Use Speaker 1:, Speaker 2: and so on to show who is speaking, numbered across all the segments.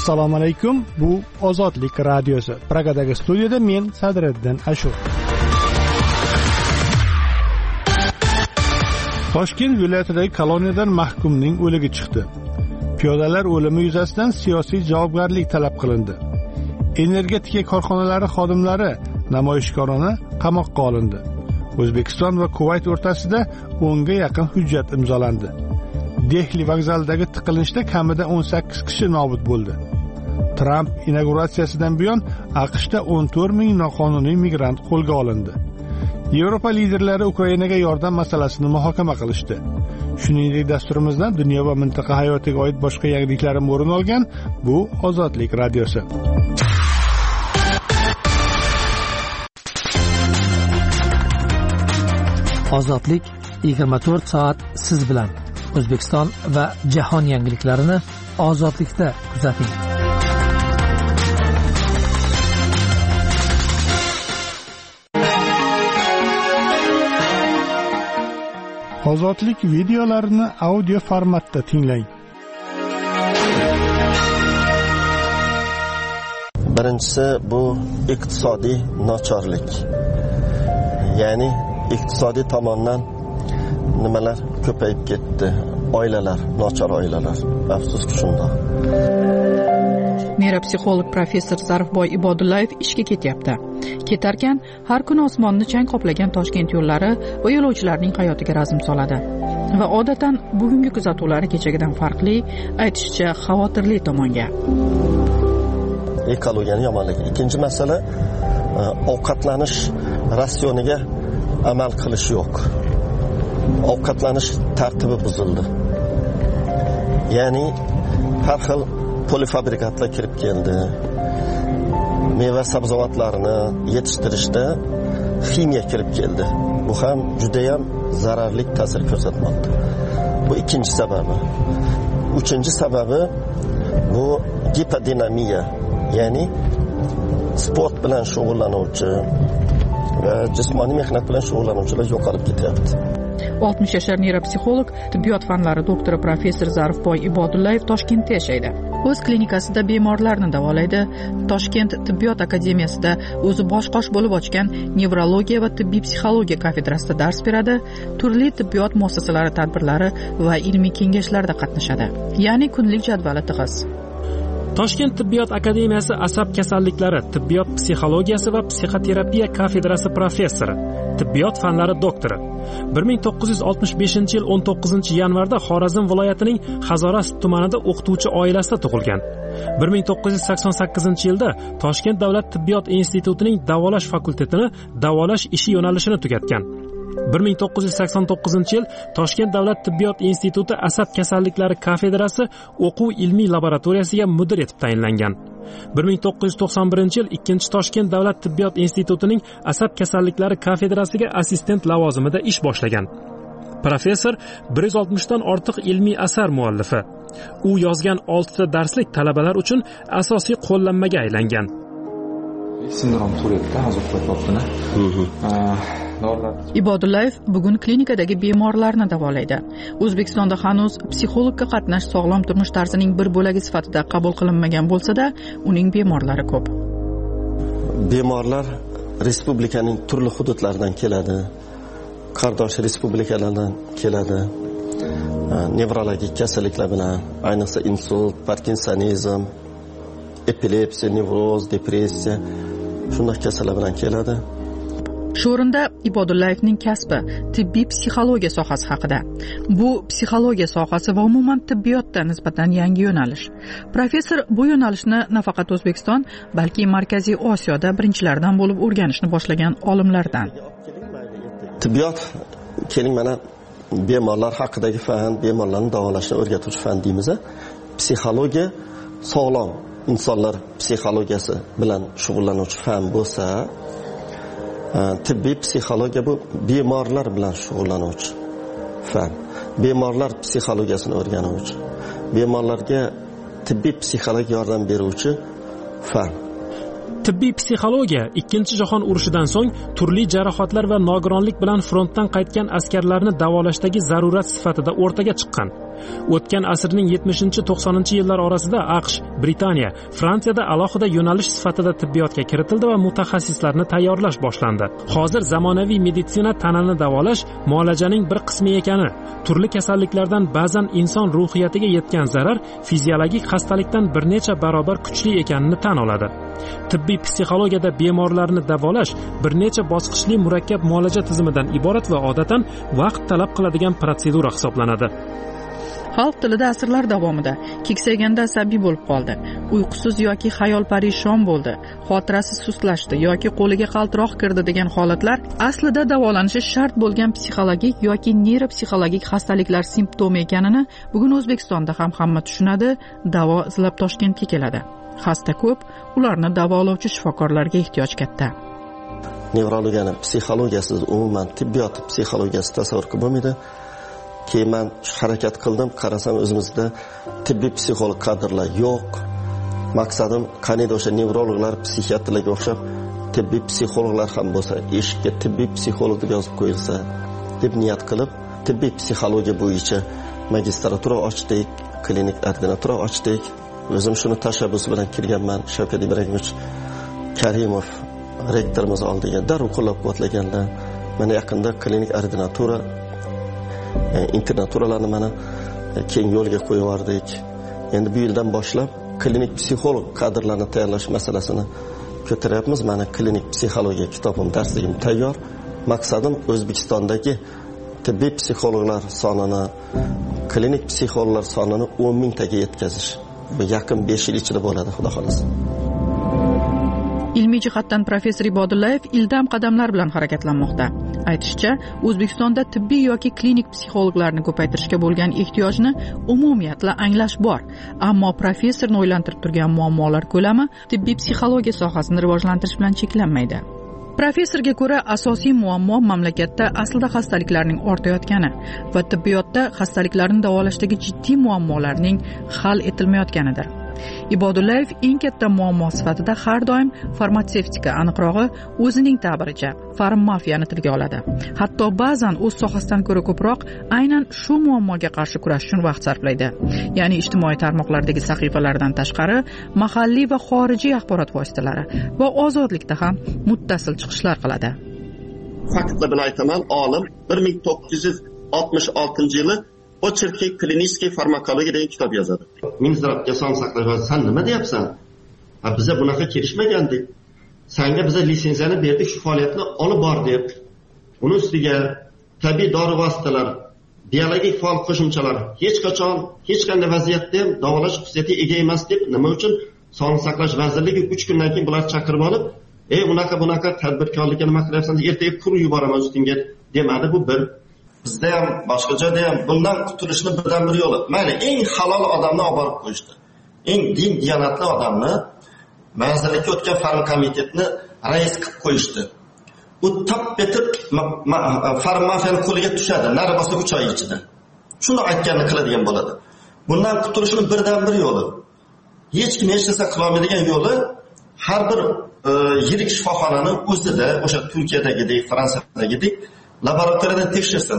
Speaker 1: Assalomu alaykum. Bu Ozodlik radiosi. Pragadagi studiyada men Sadriddin Ashur. Toshkent viloyatidagi koloniyadan mahkumning o'ligi chiqdi. Piyodalar o'limi yuzasidan siyosiy javobgarlik talab qilindi. Energetika korxonalari xodimlari namoyishkorona qamoqqa olindi. O'zbekiston va Kuvayt o'rtasida 10 ga yaqin hujjat imzolandi. Dehli vokzalidagi tiqilinchda kamida 18 kishi nobud bo'ldi. Tramp inauguratsiyasidan buyon AQShda 14 ming noqonuniy migrant qo'lga olindi. Yevropa liderlari Ukrainaga yordam masalasini muhokama qilishdi. Shuningdek, dasturimizdan dunyo va mintaqa hayotiga oid boshqa yangiliklar ham o'rin olgan. Bu Ozodlik radiosi.
Speaker 2: Ozodlik 24 soat siz bilan. O'zbekiston va jahon yangiliklarini ozodlikda kuzating.
Speaker 1: Ozodlik videolarini audio formatda tinglang.
Speaker 3: Birinchisi bu iqtisodiy nochorlik. Ya'ni iqtisodiy tomondan nimalar ko'payib ketdi. Oilalar, nochor oilalar. Afsuski shundoq.
Speaker 4: Neyropsixolog professor Zarifboy Ibodullayev ishga ketyapti. Ketarkan har kuni osmonni chang qoplagan Toshkent yo'llari va yo'lovchilarning hayotiga razm soladi. Va odatan bugungi kuzatuvlari kechagidan farqli, aytishicha xavotirli tomonga.
Speaker 3: Ekologiyaning yomonligi. Ikkinchi masala ovqatlanish ratsioniga amal qilish yo'q. Ovqatlanish tartibi buzildi. Ya'ni har xil polifabrikatlar kirib keldi. Meva sabzavotlarini yetishtirishda ximiya kirib keldi. Bu ham juda ham zararli ta'sir ko'rsatmoqda. Bu ikkinchi sababi. Uchinchi sababi bu gipodinamiya, ya'ni sport bilan shug'ullanuvchi va jismoniy mehnat bilan shug'ullanuvchilar yo'qolib ketyapti.
Speaker 4: 60 yashar neyropsixolog, tibbiyot fanlari doktori professor Zarifboy Ibodullayev Toshkentda yashaydi. O'z klinikasida bemorlarni davolaydi. Toshkent tibbiyot akademiyasida o'zi bosh-qosh bo'lib ochgan nevrologiya va tibbiy psixologiya kafedrasida dars beradi. Turli tibbiyot muassasalari tadbirlari va ilmiy kengashlarda qatnashadi. Ya'ni kunlik jadvali tig'iz.
Speaker 5: Toshkent tibbiyot akademiyasi asab kasalliklari, tibbiyot psixologiyasi va psixoterapiya kafedrasi professori, tibbiyot fanlari doktori. 1965-yil 19-yanvarda Xorazm viloyatining Hazoras tumanida o'qituvchi oilasida tug'ilgan. 1988-yilda Toshkent davlat tibbiyot institutining davolash fakultetini davolash ishi yo'nalishini tugatgan. 1989-yil Toshkent davlat tibbiyot instituti asab kasalliklari kafedrasi o'quv ilmiy laboratoriyasiga mudir etib tayinlangan. 1991-yil 2-Toshkent davlat tibbiyot institutining asab kasalliklari kafedrasiga assistent lavozimida ish boshlagan. Professor 160 dan ortiq ilmiy asar muallifi. U yozgan 6 ta darslik talabalar uchun asosiy qo'llanmaga aylangan.
Speaker 6: Sindrom Turetda hozir topdina.
Speaker 4: Ibodullayev bugun klinikadagi bemorlarni davolaydi. O'zbekistonda hanuz psixologga qatnash sog'lom turmush tarzining bir bo'lagi sifatida qabul qilinmagan bo'lsa-da, uning bemorlari ko'p.
Speaker 3: Bemorlar respublikaning turli hududlaridan keladi. Qardosh respublikalardan keladi. Nevrologik kasalliklar bilan, ayniqsa insult, parkinsonizm, epilepsiya, nevroz, depressiya shunday kasallar bilan keladi.
Speaker 4: Shu o'rinda Ibodullayevning kasbi tibbiy psixologiya sohasi haqida. Bu psixologiya sohasi va umuman tibbiyotda nisbatan yangi yo'nalish. Professor bu yo'nalishni nafaqat O'zbekiston, balki Markaziy Osiyoda birinchilardan bo'lib o'rganishni boshlagan olimlardan.
Speaker 3: Tibbiyot keling mana bemorlar haqidagi fan, bemorlarni davolashni o'rgatuvchi fan deymiz. Psixologiya sog'lom insonlar psixologiyasi bilan shug'ullanuvchi fan bo'lsa, tibbiy psixologiya bu bemorlar bilan shug'ullanuvchi fan. Bemorlar psixologiyasini o'rganuvchi, bemorlarga tibbiy psixologik yordam beruvchi fan.
Speaker 5: Tibbiy psixologiya 2-jahon urushidan so'ng turli jarohatlar va nogironlik bilan frontdan qaytgan askarlarni davolashdagi zarurat sifatida o'rtaga chiqqan. O'tgan asrning 70-90 yillar orasida AQSh, Britaniya, Fransiyada alohida yo'nalish sifatida tibbiyotga kiritildi va mutaxassislarni tayyorlash boshlandi. Hozir zamonaviy meditsina tanani davolash muolajaning bir qismi ekani, turli kasalliklardan ba'zan inson ruhiyatiga yetgan zarar fiziologik xastalikdan bir necha barobar kuchli ekanini tan oladi. Tibbiy psixologiyada bemorlarni davolash bir necha bosqichli murakkab muolaja tizimidan iborat va odatan vaqt talab qiladigan protsedura hisoblanadi.
Speaker 4: Xalq tilida asrlar davomida keksaganda asabiy bo'lib qoldi, uyqusiz yoki xayol parishon bo'ldi, xotirasi sustlashdi yoki qo'liga qaltiroq kirdi degan holatlar aslida davolanishi shart bo'lgan psixologik yoki neyropsixologik xastaliklar simptomi ekanini bugun O'zbekistonda ham hamma tushunadi. Davo izlab Toshkentga keladi. Xasta ko'p, ularni davolovchi shifokorlarga ehtiyoj katta.
Speaker 3: Nevrologiyani psixologiyasiz umuman tibbiyot psixologiyasi tasavvur qilib bo'lmaydi. Keyin men harakat qildim, qarasam o'zimizda tibbiy psixolog kadrlar yo'q. Maqsadim qanday o'sha nevrologlar, psixiatrlarga o'xshab tibbiy psixologlar ham bo'lsa, eshikka tibbiy psixolog deb yozib qo'yilsa deb niyat qilib, tibbiy psixologiya bo'yicha magistratura ochdik, klinik ordinatura ochdik. O'zim shuni tashabbus bilan kirganman. Shavkat Ibragimovich Karimov rektorimiz oldiga darrov qo'llab-quvvatlaganlar. Mana yaqinda klinik ordinatura internaturalarni mana keng yo'lga qo'yib yubordik. Endi bu yildan boshlab klinik psixolog kadrlarni tayyorlash masalasini ko'taryapmiz. Mana klinik psixologiya kitobim, darsligim tayyor. Maqsadim O'zbekistondagi tibbiy psixologlar sonini, klinik psixologlar sonini 10 mingtaga yetkazish. Bu yaqin 5 yil ichida bo'ladi, xudo xolasa.
Speaker 4: Ilmiy jihatdan professor Ibodullayev ildam qadamlar bilan harakatlanmoqda. Aytishicha, O'zbekistonda tibbiy yoki klinik psixologlarni ko'paytirishga bo'lgan ehtiyojni umumiyatla anglash bor. Ammo professorni o'ylantirib turgan muammolar ko'lami tibbiy psixologiya sohasini rivojlantirish bilan cheklanmaydi. Professorga ko'ra, asosiy muammo mamlakatda aslida xastaliklarning ortayotgani va tibbiyotda xastaliklarni davolashdagi jiddiy muammolarning hal etilmayotganidir. Ibodullayev eng katta muammo sifatida har doim farmatsevtika, aniqrog'i o'zining ta'biricha farmmafiyani tilga oladi. Hatto ba'zan o'z sohasidan ko'ra ko'proq aynan shu muammoga qarshi kurash uchun vaqt sarflaydi. Ya'ni ijtimoiy tarmoqlardagi sahifalardan tashqari mahalliy va xorijiy axborot vositalari va ozodlikda ham muttasil chiqishlar qiladi.
Speaker 3: Faktlar bilan aytaman, olim 1966-yili Ocherki kliniskiy farmakologiya degan kitob yozadi. Minzdravga son saqlash vaziri, sen nima deyapsan? Biza bunaqa kelishmagandik. Senga biza litsenziyani berdik, shu faoliyatni olib bor deb. Uning ustiga tabiiy dori vositalar, biologik faol qo'shimchalar hech qachon, hech qanday vaziyatda ham davolash xususiyatiga ega emas deb nima uchun Sog'liqni saqlash vazirligi 3 kundan keyin bular chaqirib olib, bunaqa tadbirkorlikka nima qilyapsan, ertaga kur yuboraman ustingga demadi. Bu bir. Bizda ham boshqa joyda ham bundan qutulishni birdan bir yo'li. Mayli, eng halol odamni olib borib qo'yishdi. Eng din diyonatli odamni vazirlikka o'tgan farm komitetni rais qilib qo'yishdi. U tap etib farmafiyani qo'liga tushadi, nari bo'lsa 3 oy ichida. Shuni aytganini qiladigan bo'ladi. Bundan qutulishni birdan bir yo'li. Hech kim hech narsa qila olmaydigan yo'li har bir yirik shifoxonani o'zida, o'sha Turkiyadagidek, Fransiyadagidek laboratoriyadan tekshirsin.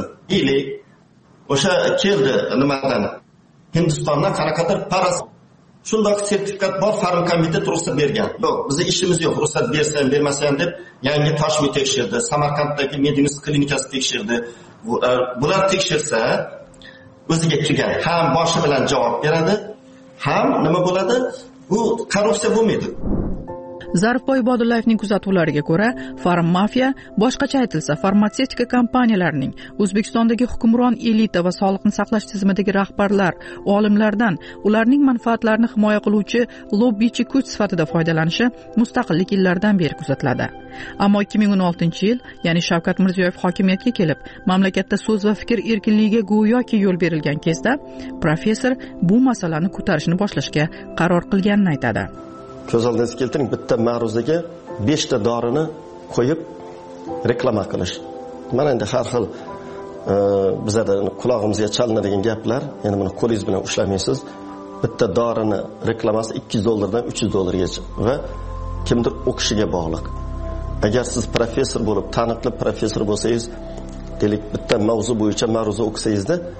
Speaker 3: O'sha keldi nimadan? Hindistondan qanaqadir paras shundoq sertifikat bor, farm komitet ruxsat bergan. Yo'q, bizning ishimiz yo'q, ruxsat bersan, bermasan deb yangi Toshmi tekshirdi, Samarqanddagi Medinus klinikasi tekshirdi. Bular tekshirsa o'ziga kelgan ham boshi bilan javob beradi, ham nima bo'ladi? Bu korrupsiya bo'lmaydi.
Speaker 4: Zarifboy Ibodullayevning kuzatuvlariga ko'ra, farmmafiya, boshqacha aytilsa, farmatsevtika kompaniyalarining O'zbekistondagi hukmron elita va sog'liqni saqlash tizimidagi rahbarlar, olimlardan ularning manfaatlarini himoya qiluvchi lobbichi kuch sifatida foydalanishi mustaqillik yillaridan beri kuzatiladi. Ammo 2016-yil, ya'ni Shavkat Mirziyoyev hokimiyatga kelib, mamlakatda so'z va fikr erkinligiga go'yoki yo'l berilgan kezda, professor bu masalani ko'tarishni boshlashga qaror qilganini aytadi.
Speaker 3: Ko'z oldingizga keltiring, bitta ma'ruzaga 5 ta dorini qo'yib reklama qilish. Mana endi har xil bizada qulog'imizga chalinadigan gaplar, endi buni qo'lingiz bilan ushlamaysiz. Bitta dorini reklamasi $200 dan $300 va kimdir o'qishiga bog'liq. Agar siz professor bo'lib, taniqli professor bo'lsangiz, deylik bitta mavzu bo'yicha ma'ruza o'qisangiz-da,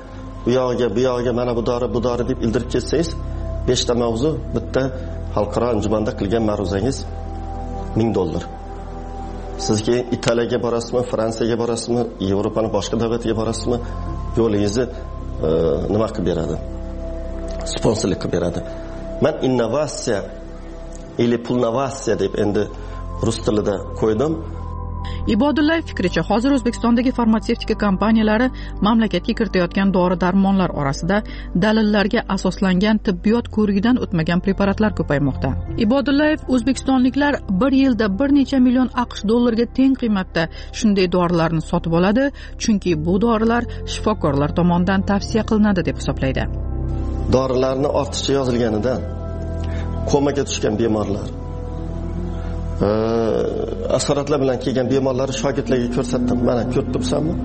Speaker 3: bu yog'iga mana bu dori deb ildirib ketsangiz 5 ta mavzu bitta xalqaro anjumanda qilgan ma'ruzangiz $1000. Siz keyin Italiyaga borasizmi, Fransiyaga borasizmi, Yevropaning boshqa davlatiga borasizmi, yo'lingizni nima qilib beradi? Sponsorlik qilib beradi. Men innovatsiya или pulnovatsiya deb endi rus tilida qo'ydim.
Speaker 4: Ibodullayev fikricha, hozir O'zbekistondagi farmatsevtika kompaniyalari mamlakatga kiritayotgan dori-darmonlar orasida dalillarga asoslangan tibbiyot ko'rigidan o'tmagan preparatlar ko'paymoqda. Ibodullayev o'zbekistonliklar bir yilda bir necha million AQSh dollariga teng qiymatda shunday dorilarni sotib oladi, chunki bu dorilar shifokorlar tomonidan tavsiya qilinadi deb hisoblaydi.
Speaker 3: Dorilarni ortiqcha yozilganidan komaga tushgan bemorlar, asoratlar bilan kelgan bemorlarni shogirdlarga ko'rsatdim. Mana ko'rib turibsanmi?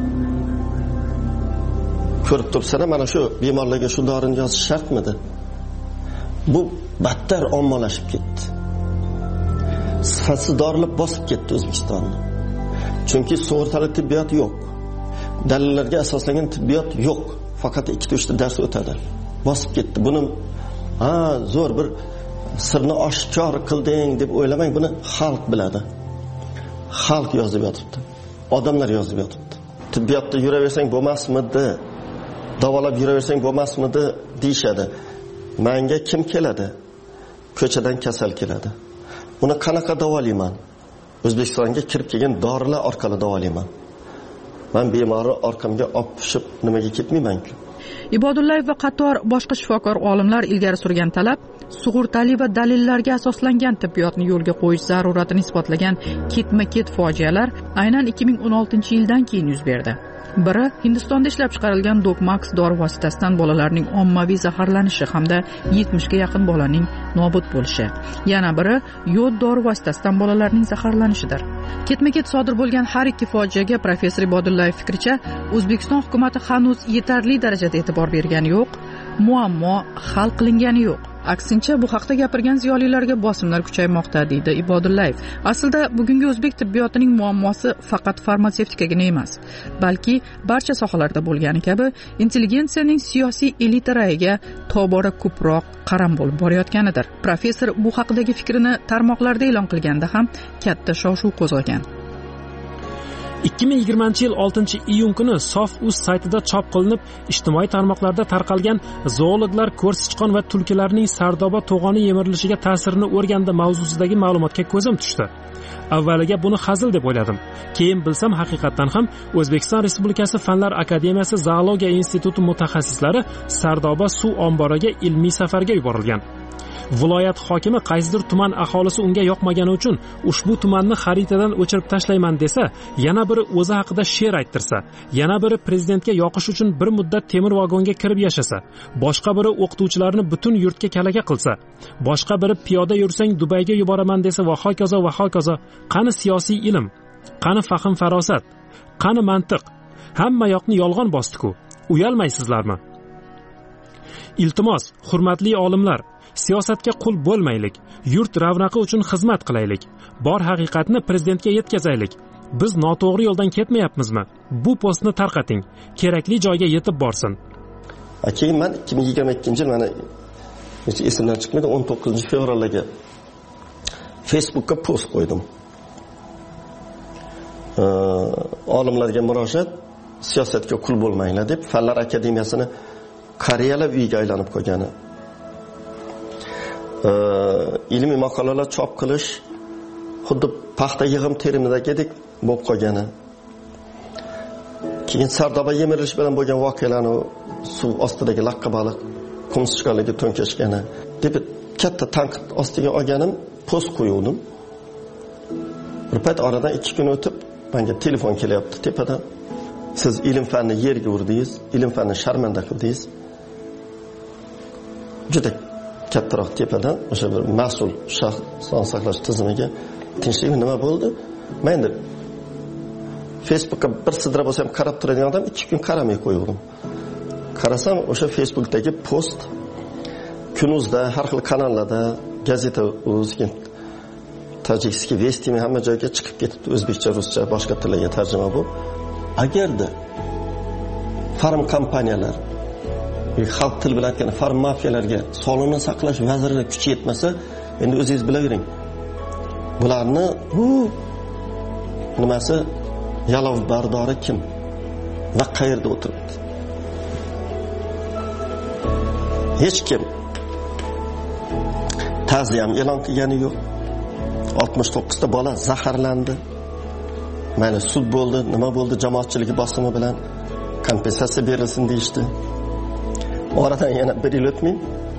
Speaker 3: Ko'rib turibsan, mana shu bemorlarga shu dorini yozish shartmidi? Bu battar ommalashib ketdi. Sifatsiz dorilar bosib ketdi O'zbekistonni. Chunki sug'urtali tibbiyot yo'q. Dalillarga asoslangan tibbiyot yo'q. Faqat 2-3 dars o'tadi. Bosib ketdi. Buni zo'r bir sirni oshkor qilding deb o'ylamang, buni xalq biladi. Xalq yozib yotibdi. Odamlar yozib yotibdi. Tibbiyotda yuraversang bo'lmasmidi? Davolab yuraversang bo'lmasmidi deyshadi. Menga kim keladi? Ko'chadan kasal keladi. Uni qanaqa davolayman? O'zbekistonga kirib kelgan dorilar orqali davolayman. Men bemorni orqamga olib tushib nimaga ketmayman-ku?
Speaker 4: Ibodullayev va qator boshqa shifokor olimlar ilgari surgan talab sug'urtali va dalillarga asoslangan tibbiyotni yo'lga qo'yish zaruratini isbotlagan ketma-ket fojialar aynan 2016-yildan keyin yuz berdi. Biri Hindistonda ishlab chiqarilgan Dokmax dori vositasidan bolalarning ommaviy zaharlanishi hamda 70 ga yaqin bolaning nobud bo'lishi. Yana biri yod dori vositasidan bolalarning zaharlanishidir. Ketma-ket sodir bo'lgan har ikki fojiaga professor Ibodullayev fikricha, O'zbekiston hukumatı hanuz yetarli darajada e'tibor bergani yo'q, muammo hal qilingani yo'q. Aksincha, bu haqda gapirgan ziyolilarga bosimlar kuchaymoqda, deydi Ibodullayev. Aslida bugungi o'zbek tibbiyotining muammosi faqat farmatsevtikaga emas, balki barcha sohalarda bo'lgani kabi intelligensiyaning siyosiy elita rayiga tobora ko'proq qaram bo'lib borayotganidir. Professor bu haqidagi fikrini tarmoqlarda e'lon qilganda ham katta shov-shuv qo'zg'agan.
Speaker 5: 2020-yil 6-iyun kuni Sof.uz saytida chop qilinib, ijtimoiy tarmoqlarda tarqalgan zoologlar ko'rsichqon va tulkilarning Sardoba to'g'oni yemirilishiga ta'sirini o'rgandi mavzusidagi ma'lumotga ko'zim tushdi. Avvaliga buni hazil deb o'yladim. Keyin bilsam, haqiqatan ham O'zbekiston Respublikasi Fanlar akademiyasi zoologiya instituti mutaxassislari Sardoba suv omboriga ilmiy safarga yuborilgan. Viloyat hokimi qaysidir tuman aholisi unga yoqmagani uchun ushbu tumanni xaritadan o'chirib tashlayman desa, yana biri o'zi haqida she'r ayttirsa, yana biri prezidentga yoqish uchun bir muddat temir vagonga kirib yashasa, boshqa biri o'qituvchilarni butun yurtga kalaka qilsa, boshqa biri piyoda yursang Dubayga yuboraman desa va hokazo va hokazo. Qani siyosiy ilm, qani fahm farosat, qani mantiq? Hamma yoqni yolg'on bosdi-ku. Uyalmaysizlarmi? Iltimos, hurmatli olimlar, siyosatga qul bo'lmaylik, yurt ravnaqi uchun xizmat qilaylik, bor haqiqatni prezidentga yetkazaylik. Biz noto'g'ri yo'ldan ketmayapmizmi? Bu postni tarqating, kerakli joyga yetib borsin.
Speaker 3: Keyin men 2022-yil mana esimdan chiqmaydi, 19-fevralga Facebookka post qo'ydim. Olimlarga murojaat, siyosatga qul bo'lmanglar deb Fanlar akademiyasini Koreyalar uyiga aylanib qo'ygani. Ilmiy maqolalar chop qilish xuddi paxta yig'im terimidagidek bo'lib qolgani. Keyin Sardoba yemirilish bilan bo'lgan voqealarni, suv ostidagi laqqa baliq qumsichqonlarga to'nkashgani deb katta tanqid ostiga olganim, post qo'yuvdim. Bir payt oradan 2 kun o'tib menga telefon kelyapti tepadan. Siz ilm fanni yerga urdingiz, ilm fanni sharmanda qildingiz. Juda kattaroq tepadan o'sha bir mas'ul shaxs sog'liqni saqlash tizimiga tinchlikmi nima bo'ldi? Men deb Facebookka bir sidra bo'lsam qarab turadigan odam 2 kun qaramay qo'ydim. Qarasam o'sha Facebookdagi post Kunuzda, har xil kanallarda, gazeta o'zgan tojikskiy vestimi hamma joyga chiqib ketibdi, o'zbekcha, ruscha, boshqa tillarga tarjima bo'lib. Agarda farm kompaniyalar xalq til bilan aytganda farmafiyalarga sog'liqni saqlash vaziri kuchi yetmasa, endi o'zingiz bilavering. Bularni nimasi yalov bardori kim va qayerda o'tiribdi? Hech kim ta'ziya ham e'lon qilgani yo'q. 69 ta bola zaharlandi. Mayli sud bo'ldi, nima bo'ldi, jamoatchilik bosimi bilan kompensatsiya berilsin deyishdi. Oradan yana 1 yil o'tmay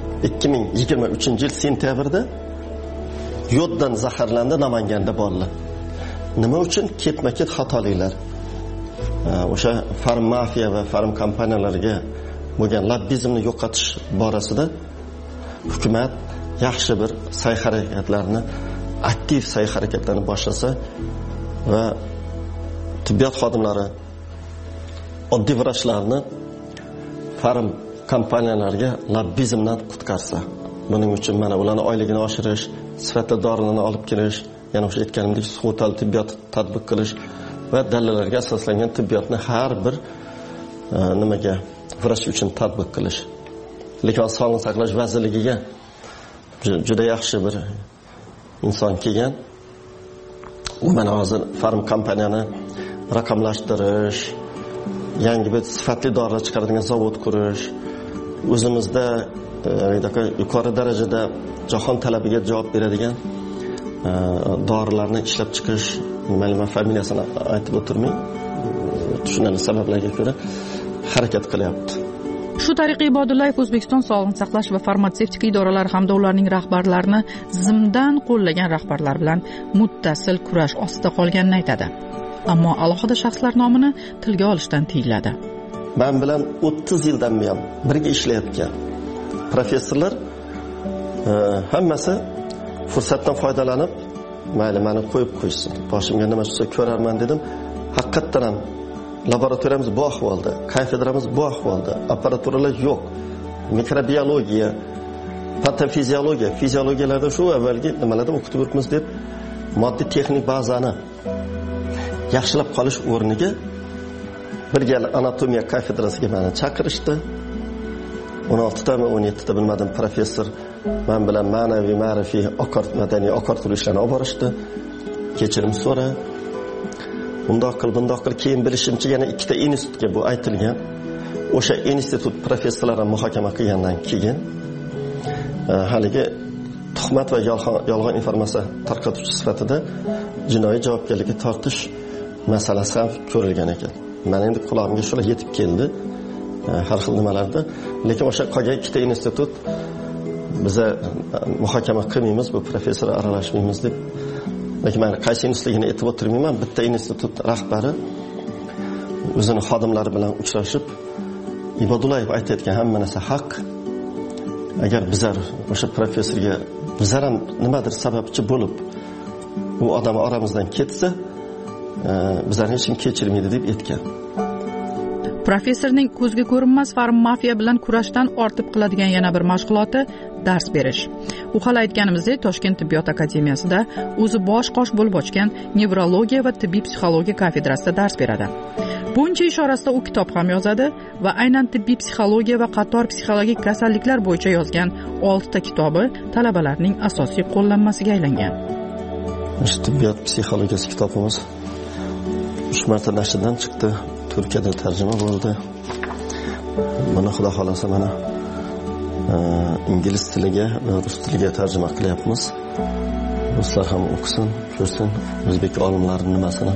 Speaker 3: 2023-yil sentyabrda yoddan zaharlandi Namanganda bolalar. Nima uchun? Ketma-ket xatoliklar. O'sha farmafiya va farm kompaniyalariga bo'lgan lobbizmni yo'qotish borasida hukumat yaxshi bir sa'y-harakatlarni, aktiv sa'y-harakatlarni boshlasa va tibbiyot xodimlari, oddiy vrachlarni farm kompaniyalariga lobbizmdan qutqarsa, buning uchun mana ularning oyligini oshirish, sifatli dorilarni olib kelish, yana o'sha aytganimdek sug'urtali tibbiyot tatbiq qilish va dalillarga asoslangan tibbiyotni har bir nimaga vrach uchun tatbiq qilish. Lekin Sog'liqni saqlash vazirligiga juda yaxshi bir inson kelgan. U mana hozir farm kompaniyani raqamlashtirish, yangi bir sifatli dorilar chiqaradigan zavod qurish, o'zimizda yuqori darajada jahon talabiga javob beradigan dorilarni ishlab chiqish, ma'lum familiyasini aytib o'tirmay, tushunarli sabablarga ko'ra harakat qilyapti.
Speaker 4: Shu tariqa Ibodullayev O'zbekiston Sog'liqni saqlash va farmatsevtika idoralari hamda ularning rahbarlarini zimdan qo'llagan rahbarlar bilan muttasil kurash ostida qolganini aytadi. Ammo alohida shaxslar nomini tilga olishdan tiyiladi.
Speaker 3: Men bilan 30 yildan buyon birga ishlayotgan professorlar hammasi fursatdan foydalanib, mayli meni qo'yib qo'ysin. Boshimga nima tushsa ko'rarman dedim. Haqiqatan ham laboratoriyamiz bu ahvolda, kafedramiz bu ahvolda, apparaturalar yo'q. Mikrobiologiya, patofiziologiya, fiziologiyalarda shu avvalgi nimalarni o'qitib o'tmiz deb moddiy texnik bazani yaxshilab qolish o'rniga bir gal anatomiya kafedrasiga meni chaqirishdi. 16 ta 17 ta bilmadim professor men bilan ma'naviy, ma'rifiy, madaniy oqartirish ishlarini olib borishdi. Kechirim so'ra. Bundoq qil, keyin bilishimcha yana 2 ta institutga bu aytilgan. O'sha institut professorlari muhokama qilgandan keyin haligi tuhmat va yolg'on informatsiya tarqatuvchi sifatida jinoiy javobgarlikka tortish masalasi ham ko'rilgan ekan. Men endi quloqimga shular yetib keldi. Har xil nimalarda, lekin o'sha qolgan 2 ta institut biza muhokama qilmaymiz, bu professor aralashmaymiz deb. Lekin men qaysi institutligini aytib o'tirmayman. Bitta institut rahbari o'zining xodimlari bilan uchrashib, Ibodullayev aytayotgan hamma narsa haq. Agar bizlar o'sha professorga bizlar ham nimadir sababchi bo'lib, u odam oramizdan ketsa, bizlarni hech kim kechirmaydi deb aytgan.
Speaker 4: Professorning ko'zga ko'rinmas farmafiya bilan kurashdan ortib qiladigan yana bir mashg'uloti dars berish. U hali aytganimizdek, Toshkent tibbiyot akademiyasida o'zi bosh-qosh bo'lib ochgan nevrologiya va tibbiy psixologiya kafedrasida dars beradi. Buncha ish orasida u kitob ham yozadi va aynan tibbiy psixologiya va qator psixologik kasalliklar bo'yicha yozgan 6 ta kitobi talabalarning asosiy qo'llanmasiga aylangan.
Speaker 3: Tibbiyot psixologiyasi kitobimiz 3 marta nashrdan chiqdi. Turkiyada tarjima bo'ldi. Buni xudo xolasa mana ingliz tiliga va rus tiliga tarjima qilyapmiz. Ruslar ham o'qisin, ko'rsin o'zbek olimlarining nimasini.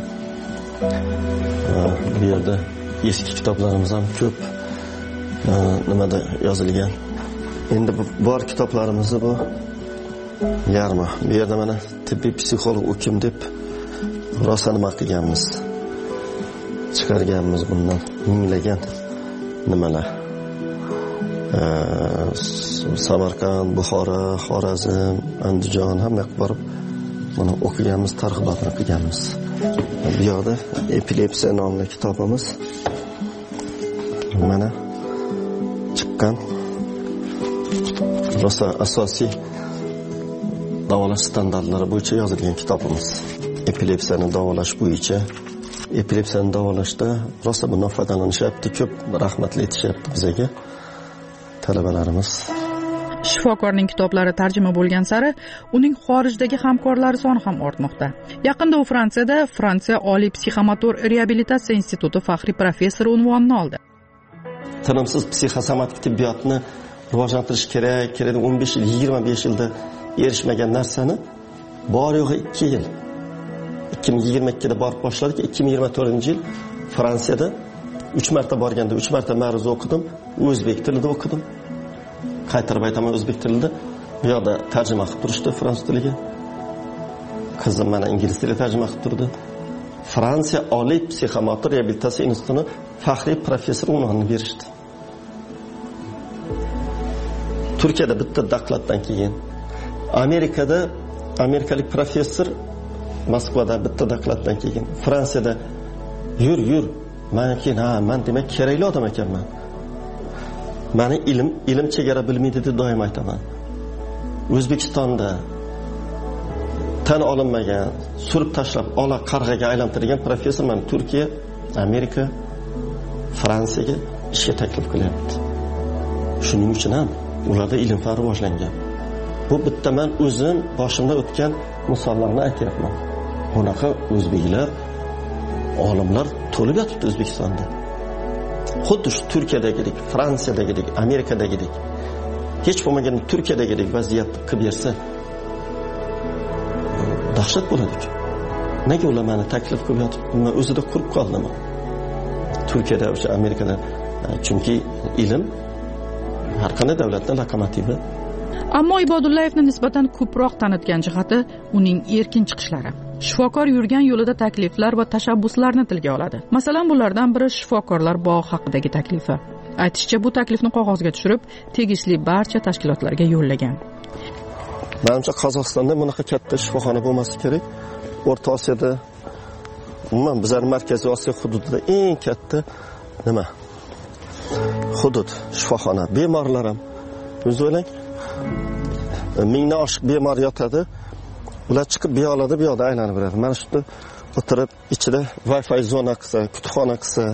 Speaker 3: Bu yerda eski kitoblarimiz ham ko'p nimada yozilgan. Endi bor kitoblarimizni bu yarmi. Bu yerda mana tibbiy psixolog o'kim deb rosa nima qilganmiz. Chiqarganmiz bundan minglagan nimalar. Samarqand, Buxoro, Xorazm, Andijon hamma yoqqa borib buni o'qiganmiz, targ'ibotini qilganmiz. Bu yoqda epilepsiya nomli kitobimiz mana chiqqan. Rosa asosiy davolash standartlari bo'yicha yozilgan kitobimiz. Epilepsiyani davolash bo'yicha epilepsiyani davolashda rosa bundan foydalanishyapti, ko'p rahmatli aytishyapti bizga. talabalarimiz.
Speaker 4: Shifokorning kitoblari tarjima bo'lgan sari uning xorijdagi hamkorlari soni ham ortmoqda. Yaqinda u Fransiyada Fransiya Oliy psixomotor reabilitatsiya instituti faxriy professori unvonini oldi.
Speaker 3: Tinimsiz psixosomatik tibbiyotni rivojlantirish kerak 15 yil, 25 yilda erishmagan narsani bor yo'g'i 2 yil. 2022da borib boshladik, 2024-yil Fransiyada 3 marta borganda 3 marta ma'ruza o'qidim, o'zbek tilida o'qidim. Qaytarib aytaman, o'zbek tilida. Bu yoqda tarjima qilib turishdi fransuz tiliga. Qizim mana ingliz tiliga tarjima qilib turdi. Fransiya Oliy psixomotor reabilitatsiya institutini faxriy professor unvonini berishdi. Turkiyada bitta dokladdan keyin, Amerikada amerikalik professor Moskvada bitta dokladdan keyin, Fransiyada yur, men demak kerakli odam ekanman. Meni ilm chegara bilmaydi deb doim aytaman. O'zbekistonda tan olinmagan, surib tashlab, ola qarg'aga aylantirgan professor meni Turkiya, Amerika, Fransiyaga ishga taklif qilyapti. Shuning uchun ham ularda ilm fan rivojlangan. Bu bitta men o'zim boshimda o'tgan misollarni aytyapman. Bunaqa o'zbeklar, olimlar to'lib yotibdi O'zbekistonda. Xuddi shu Turkiyadagidek, Fransiyadagidek, Amerikadagidek, hech bo'lmaganda Turkiyadagidek vaziyatni qilib bersa, dahshat bo'ladi-ku. Nega ular meni taklif qilib yotibdi? Men o'zida qurib qoldim. Turkiyada, o'sha Amerikada, chunki ilm har qanday davlatning lokomotivi.
Speaker 4: Ammo Ibodullayevni nisbatan ko'proq tanitgan jihati uning erkin chiqishlari. Shifokor yurgan yo'lida takliflar va tashabbuslarni tilga oladi. Masalan, bulardan biri shifokorlar bog'i haqidagi taklifi. Aytishicha, bu taklifni qog'ozga tushirib, tegishli barcha tashkilotlarga yo'llagan.
Speaker 3: Menimcha Qozog'istonda bunaqa katta shifoxona bo'lmasi kerak. O'rta Osiyoda, umuman bizning Markaziy Osiyo hududida eng katta nima? Hudud shifoxona. Bemorlar ham o'zi o'ylang, mingdan oshiq bemor yotadi. Ular chiqib bu yoqda aylanib beradi. Mana shu o'tirib ichida Wi-Fi zona qilsa, kutubxona qilsa,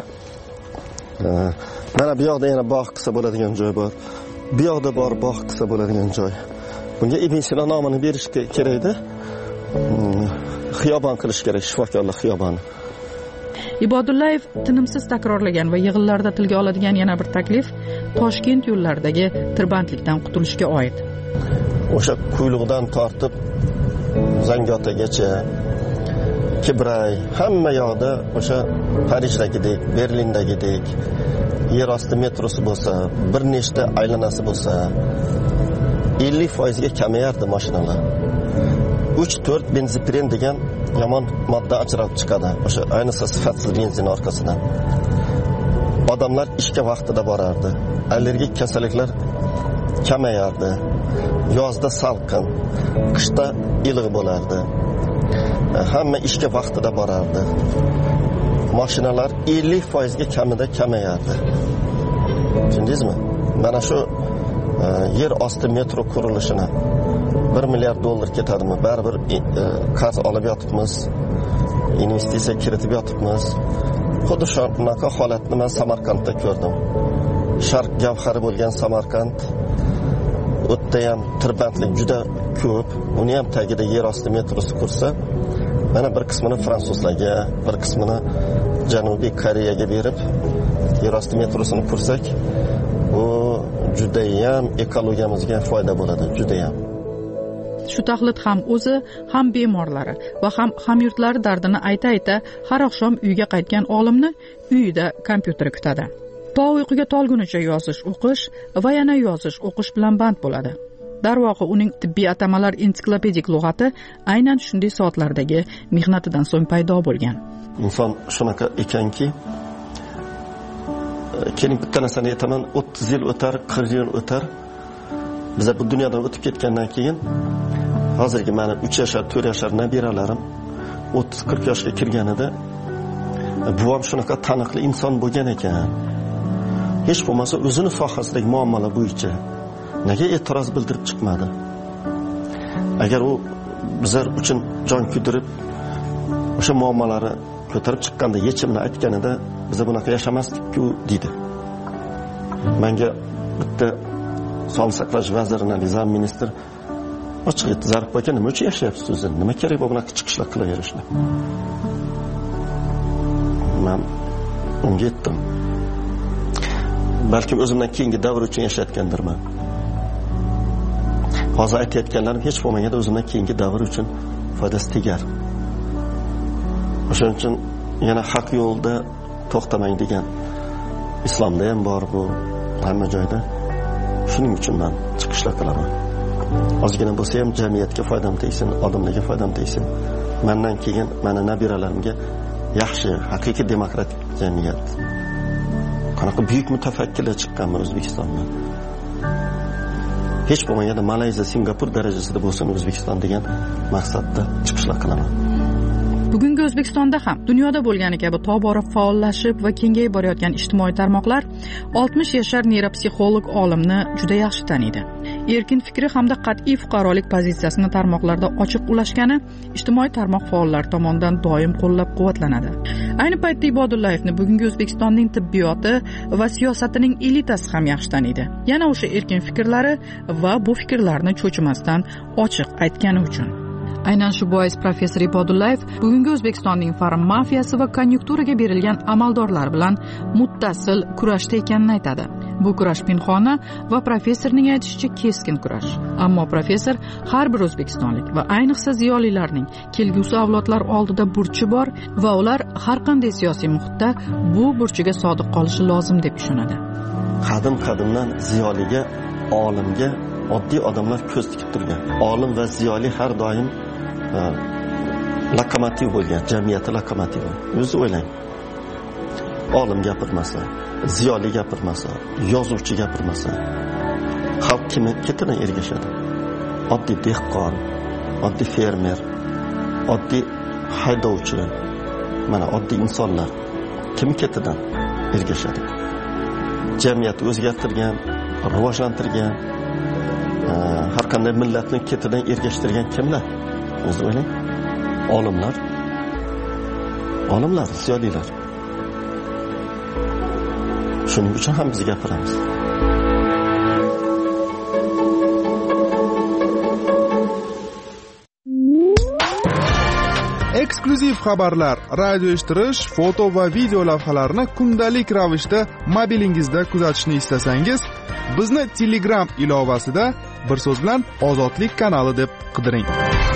Speaker 3: mana bu yoqda yana bog' qilsa bo'ladigan joy bor. Bu yoqda bor bog' qilsa bo'ladigan joy. Bunga Ibn Sino nomini berish kerak-da. Xiyobon qilish kerak, shifokorlar xiyoboni.
Speaker 4: Ibodullayev tinimsiz takrorlagan va yig'inlarda tilga oladigan yana bir taklif Toshkent yo'llaridagi tirbandlikdan qutulishga oid.
Speaker 3: O'sha Quyliqdan tortib Zangiotagacha, Kibray, hamma yoqda o'sha Parijdagidek, Berlindagidek yer osti metrosi bo'lsa, bir nechta aylanasi bo'lsa, 50% ga kamayardi mashinalar. 3-4 benzopren degan yomon modda ajralib chiqadi. O'sha ayniqsa sifatsiz benzin orqasidan. Odamlar ishga vaqtida borardi. Allergik kasalliklar kamayardi. Yozda salqin, qishda iliq bo'lardi. Hamma ishga vaqtida borardi. Mashinalar 50% ga kamida kamayardi. Tushundingizmi? Mana shu yer osti metro qurilishini $1 milliard ketadimi? Baribir qarz olib yotibmiz. Investitsiya kiritib yotibmiz. Xuddi shunaqa holatni men Samarqandda ko'rdim. Sharq gavhari bo'lgan Samarqand o'tda ham tirbandlik juda ko'p. Uni ham tagida yer osti metrosi qursa, mana bir qismini fransuzlarga, bir qismini Janubiy Koreyaga berib, yer osti metrosini qursak, bu juda ham ekologiyamizga foyda bo'ladi, juda ham.
Speaker 4: Shu taxlit ham o'zi, ham bemorlari va ham hamyurtlari dardini ayta-ayta har oqshom uyga qaytgan olimni uyida kompyuter kutadi. To uyquga tolgunicha yozish, o'qish va yana yozish, o'qish bilan band bo'ladi. Darvoqe uning tibbiy atamalar ensiklopedik lug'ati aynan shunday soatlardagi mehnatidan so'ng paydo bo'lgan.
Speaker 3: Inson shunaqa ekanki, keling bitta narsani aytaman, 30 yil o'tar, 40 yil o'tar. Biz bu dunyodan o'tib ketgandan keyin hozirgi meni 3 yoshar, 4 yoshar nabiralarim 30-40 yoshga kirganida buvam shunaqa taniqli inson bo'lgan ekan. Hech bo'lmasa o'zini sohasidagi muammolar bo'yicha nega e'tiroz bildirib chiqmadi? Agar u bizlar uchun jon kuydirib o'sha muammolari ko'tarib chiqqanda, yechimini aytganida biz bunaqa yashamasdik-ku dedi. Menga bitta sog'liqni saqlash vaziri nizam ministr ochiq aytdi, Zarif aka nima uchun yashayapsiz o'zi? Nima kerak bu bunaqa chiqishlar qilaverishni? Men unga aytdim. Balkim o'zimdan keyingi davr uchun yashayotgandirman. Hozir aytayotganlarim hech bo'lmaganda o'zimdan keyingi davr uchun foydasi tegar. O'shaning uchun yana haq yo'lda to'xtamang degan islomda ham bor bu, hamma joyda. Shuning uchun men chiqishlar qilaman. Ozgina bo'lsa ham jamiyatga foydam tegsin, odamlarga foydam tegsin. Mendan keyin mana nabiralarimga yaxshi, haqiqiy demokratik jamiyat. Qanaqa buyuk mutafakkirlar chiqqanmi O'zbekistondan. Hech bo'lmaganda Malayziya, Singapur darajasida bo'lsin O'zbekiston degan maqsadda chiqishlar qilaman.
Speaker 4: Bugungi O'zbekistonda ham dunyoda bo'lgani kabi tobora faollashib va kengayib borayotgan ijtimoiy tarmoqlar 60 yashar neyropsixolog olimni juda yaxshi taniydi. Erkin fikri hamda qat'iy fuqarolik pozitsiyasini tarmoqlarda ochiq ulashgani ijtimoiy tarmoq faollari tomonidan doim qo'llab-quvvatlanadi. Ayni paytda Ibodullayevni bugungi O'zbekistonning tibbiyoti va siyosatining elitasi ham yaxshi taniydi. Yana o'sha erkin fikrlari va bu fikrlarni cho'chimasdan ochiq aytgani uchun. Aynan shu bois professor Ibodullayev bugungi O'zbekistonning farmafiyasi va konjunkturaga berilgan amaldorlar bilan muttasil kurashda ekanini aytadi. Bu kurash pinhona va professorning aytishicha keskin kurash. Ammo professor har bir o'zbekistonlik va ayniqsa ziyolilarning kelgusi avlodlar oldida burchi bor va ular har qanday siyosiy muhitda bu burchiga sodiq qolishi lozim deb ishonadi.
Speaker 3: Qadimdan ziyoliga, olimga oddiy odamlar ko'z tikib turgan. Olim va ziyoli har doim lokomotiv bo'lgan, jamiyati lokomotivi. O'zi o'ylang. Olim gapirmasa, ziyoli gapirmasa, yozuvchi gapirmasa, xalq ketidan ergashadi. Oddiy dehqon, oddiy fermer, oddiy haydovchi, mana oddiy insonlar kim ketidan ergashadi? Jamiyatni o'zgartirgan, rivojlantirgan, har qanday millatni ketidan ergashtirgan kimlar? O'zi o'ylang. Olimlar, ziyolilar. Shuning uchun ham biz gapiramiz.
Speaker 7: Eksklyuziv xabarlar, radio eshittirish, foto va video lavhalarni kundalik ravishda mobilingizda kuzatishni istasangiz, bizni Telegram ilovasida bir so'z bilan Ozodlik kanali deb qidiring.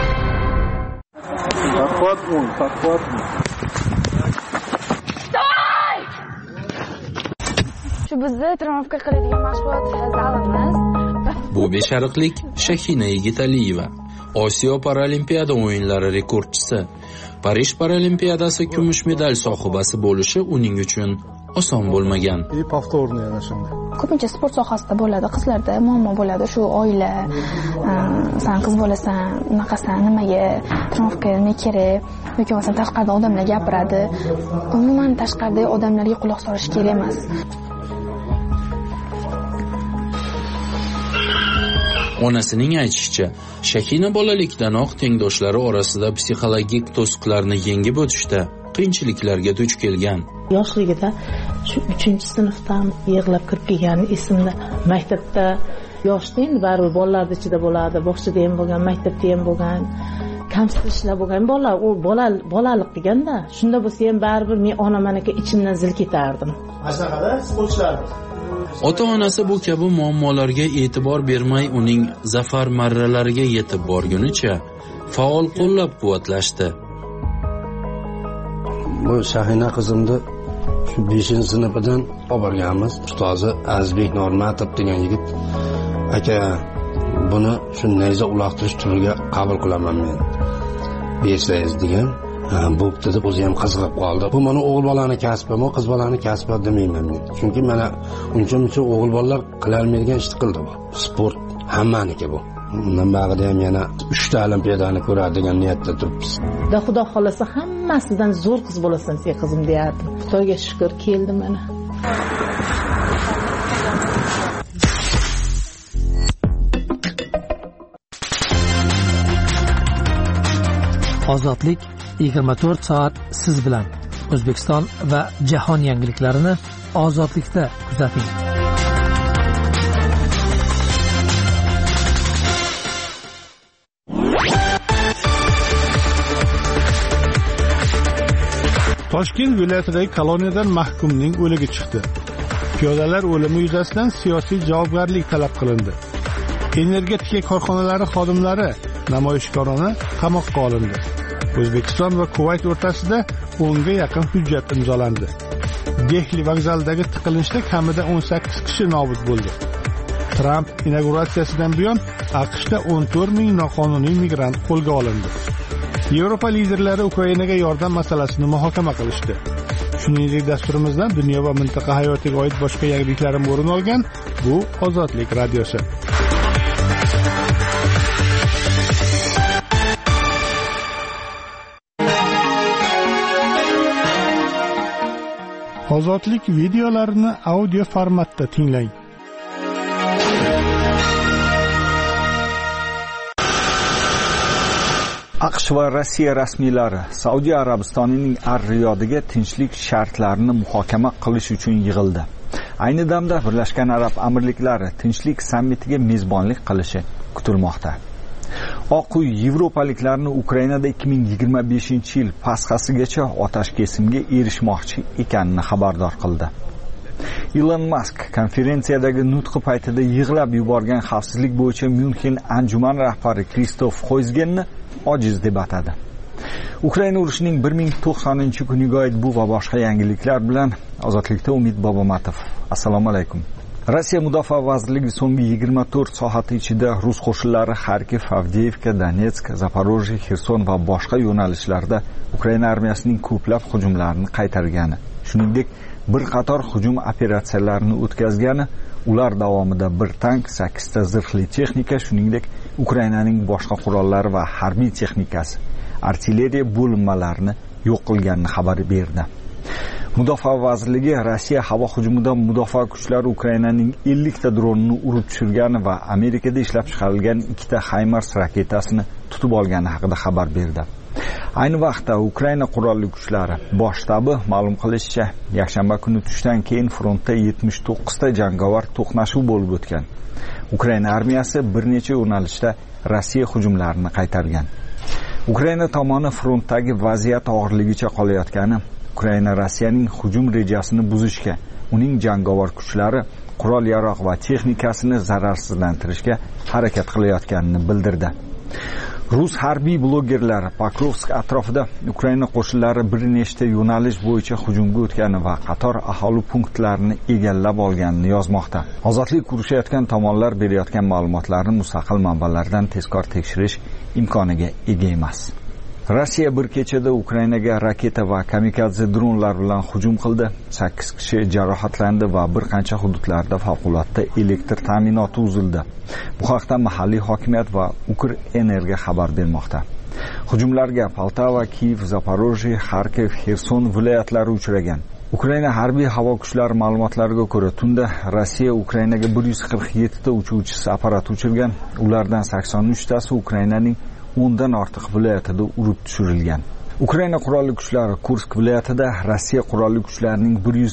Speaker 8: Shu bizni trenirovka qiladigan mashg'ulot zalimiz.
Speaker 9: Bu beshariqlik Shahina Yigitaliyeva, Osiyo Paralimpiada o'yinlari rekordchisi. Parij Paralimpiadasi kumush medal sohibasi bo'lishi uning uchun oson bo'lmagan.
Speaker 1: Повторно yana shunday.
Speaker 8: Ko'pincha sport sohasida bo'ladi, qizlarda muammo bo'ladi, shu oila, sen qiz bo'lasan, unaqasan, nimaga trenirovka nima kerak, yoki masalan tashqarida odamlar gapiradi. Umuman tashqarida odamlarga quloq solish kerak emas.
Speaker 9: Onasining aytishicha, Shakina bolalikdanoq tengdoshlari orasida psixologik to'siqlarni yengib o'tishda qiyinchiliklarga duch kelgan.
Speaker 10: Yoshligida shu 3-sinfdan yig'lab kirib kelgan esimda. Maktabda yoshda baribir bolalar ichida bo'ladi, bog'chada ham bo'lgan, maktabda ham bo'lgan, kamsitishlar bo'lgan bolalar, u bolalik deganda, shunda bo'lsa ham baribir men onamaniki ichimdan zil ketardim.
Speaker 11: Ashaqada sportchilar
Speaker 9: Ota-onasi bu kabi muammolarga e'tibor bermay uning zafar marralariga yetib borgunicha faol qo'llab-quvvatlashdi.
Speaker 12: Bu Shahina qizimni shu 5-sinfidan olib borganmiz. Ustozi Azizbek Normatov degan yigit, aka buni shu nayza uloqtirish turiga qabul qilaman men. Bersangiz degan. Bo'pti deb o'zi ham qiziqib qoldi. Bu mana o'g'il bolani kasbi, men qiz bolani kasbi demayman men. Chunki mana uncha o'g'il bolalar qila olmaydigan ishni qildi bu. Sport hammaniki bu. Undan bag'ida ham yana 3 ta olimpiadani ko'radi degan niyatda turibmiz.
Speaker 10: Xudo xolasa hammasidan zo'r qiz bo'lasan sen qizim deyardim. Xudoga shukr keldi mana.
Speaker 2: Ozodlik 24 soat siz bilan. O'zbekiston va jahon yangiliklarini ozodlikda kuzating.
Speaker 1: Toshkent viloyatidagi koloniyadan mahkumning o'ligi chiqdi. Piyodalar o'limi yuzasidan siyosiy javobgarlik talab qilindi. Energetika korxonalari xodimlari namoyishkorona qamoqqa olindi. O'zbekiston va Kuvayt o'rtasida 10 ga yaqin hujjat imzolandi. Dehli vokzalidagi tiqilinchda kamida 18 kishi nobud bo'ldi. Tramp inauguratsiyasidan buyon AQShda 14 ming noqonuniy migrant qo'lga olindi. Yevropa liderlari Ukrainaga yordam masalasini muhokama qilishdi. Shuningdek, dasturimizdan dunyo va mintaqa hayotiga oid boshqa yangiliklar ham o'rin olgan. Bu Ozodlik radiosi. Ozodlik videolarini audio formatda tinglang.
Speaker 11: AQSh va Rossiya rasmiylari Saudiya Arabistonining Ar-Riyodiga tinchlik shartlarini muhokama qilish uchun yig'ildi. Ayni damda Birlashgan Arab Amirliklari tinchlik sammitiga mezbonlik qilishi kutilmoqda. Oq uy yevropaliklarni Ukrainada 2025-yil pasxasigacha otash kesimga erishmoqchi ekanini xabardor qildi. Elon Musk konferensiyadagi nutqi paytida yig'lab yuborgan xavfsizlik bo'yicha Myunxen anjuman rahbari Kristof Xoyzgenni ojiz deb atadi. Ukraina urushining 1090-kuniga oid bu va boshqa yangiliklar bilan Ozodlikda Umid Bobomatov. Assalomu alaykum. Rossiya Mudofaa vazirligi so'nggi 24 soat ichida rus qo'shinlari Xarkiv, Avdiivka, Donetsk, Zaporojye, Xerson va boshqa yo'nalishlarda Ukraina armiyasining ko'plab hujumlarini qaytargani, shuningdek bir qator hujum operatsiyalarini o'tkazgani, ular davomida bir tank, 8 ta zirhli texnika, shuningdek Ukrainaning boshqa qurollari va harbiy texnikasi, artilleriya bo'linmalarini yo'q qilganini xabar berdi. Mudofaa vazirligi Rossiya havo hujumidan mudofaa kuchlari Ukrainaning 50 ta dronini urib tushirgani va Amerikada ishlab chiqarilgan 2 ta HIMARS raketasini tutib olgani haqida xabar berdi. Ayni vaqtda Ukraina qurolli kuchlari bosh shtabi ma'lum qilishicha, yakshanba kuni tushdan keyin frontda 79 ta jangovar to'qnashuv bo'lib o'tgan. Ukraina armiyasi bir necha yo'nalishda Rossiya hujumlarini qaytargan. Ukraina tomoni frontdagi vaziyat og'irligicha qolayotgani, Ukraina Rossiyaning hujum rejasini buzishga, uning jangovar kuchlari, qurol-yarog' va texnikasini zararsizlantirishga harakat qilayotganini bildirdi. Rus harbiy blogerlari Pokrovsk atrofida Ukraina qo'shinlari bir nechta yo'nalish bo'yicha hujumga o'tgani va qator aholi punktlarini egallab olganini yozmoqda. Ozodlik urushayotgan tomonlar berayotgan ma'lumotlarni mustaqil manbalardan tezkor tekshirish imkoniga ega emas. Rossiya bir kechada Ukrainaga raketa va kamikadze dronlar bilan hujum qildi. 8 kishi jarohatlandi va bir qancha hududlarda favqulodda elektr ta'minoti uzildi. Bu haqda mahalliy hokimiyat va Ukrenerga xabar bermoqda. Hujumlarga Poltava, Kiev, Zaporojye, Xarkiv, Xerson viloyatlari uchragan. Ukraina harbiy havo kuchlari ma'lumotlariga ko'ra, tunda Rossiya Ukrainaga 147 ta uchuvchisiz apparat uchirgan. Ulardan 83 tasi Ukrainaning 10 dan ortiq viloyatida urib tushirilgan. Ukraina qurolli kuchlari Kursk viloyatida Rossiya qurolli kuchlarining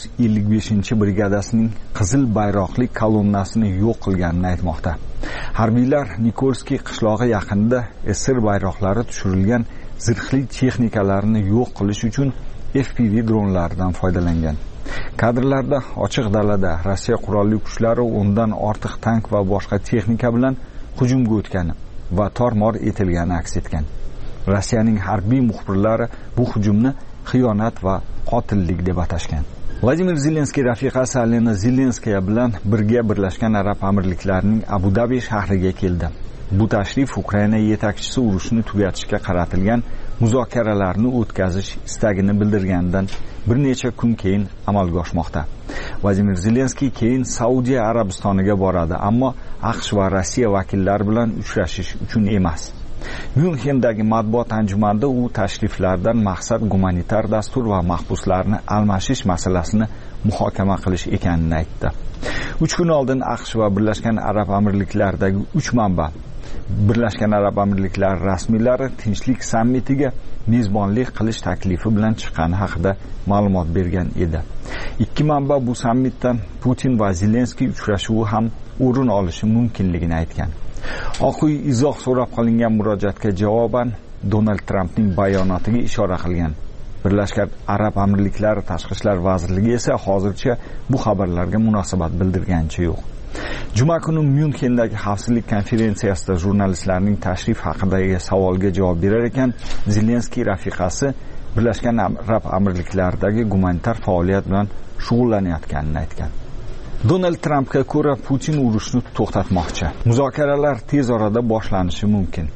Speaker 11: 155-brigadasining qizil bayroqli kolonnasini yo'q qilganini aytmoqda. Harbiylar Nikolskiy qishlog'i yaqinida SR bayroqlari tushirilgan zirhli texnikalarni yo'q qilish uchun FPV dronlaridan foydalangan. Kadrlarda ochiq dalada Rossiya qurolli kuchlari 10 dan ortiq tank va boshqa texnika bilan hujumga o'tgani va tor-mor etilgani aks etgan. Rossiyaning harbiy muxbirlari bu hujumni xiyonat va qotillik deb atashgan. Vladimir Zelenskiy rafiqasi Alena Zelenskaya bilan birga Birlashgan Arab Amirliklarining Abu Dabi shahriga keldi. Bu tashrif Ukraina yetakchisi urushni tugatishga qaratilgan muzokaralarni o'tkazish istagini bildirganidan bir necha kun keyin amalga oshmoqda. Vladimir Zelenskiy keyin Saudiya Arabistoniga boradi, ammo AQSh va Rossiya vakillari bilan uchrashish uchun emas. Myunxendagi matbuot anjumanida u tashriflardan maqsad gumanitar dastur va mahbuslarni almashish masalasini muhokama qilish ekanini aytdi. 3 kun oldin AQSh va Birlashgan Arab Amirliklaridagi 3 manba Birlashgan Arab Amirliklari rasmiylari tinchlik sammitiga mezbonlik qilish taklifi bilan chiqqani haqida ma'lumot bergan edi. Ikki manba bu sammitdan Putin va Zelenskiy uchrashuvi ham o'rin olishi mumkinligini aytgan. Oq uy izoh so'rab qolingan murojaatga javoban Donald Trampning bayonotiga ishora qilgan. Birlashgan Arab Amirliklari Tashqi ishlar vazirligi esa hozircha bu xabarlarga munosabat bildirganicha yo'q. Juma kuni Myunxendagi xavfsizlik konferensiyasida jurnalistlarning tashrif haqidagi savolga javob berar ekan, Zelenskiy rafiqasi Birlashgan Arab Amirliklaridagi gumanitar faoliyat bilan shug'ullanayotganini aytgan. Donald Trampga ko'ra Putin urushni to'xtatmoqchi. Muzokaralar tez orada boshlanishi mumkin.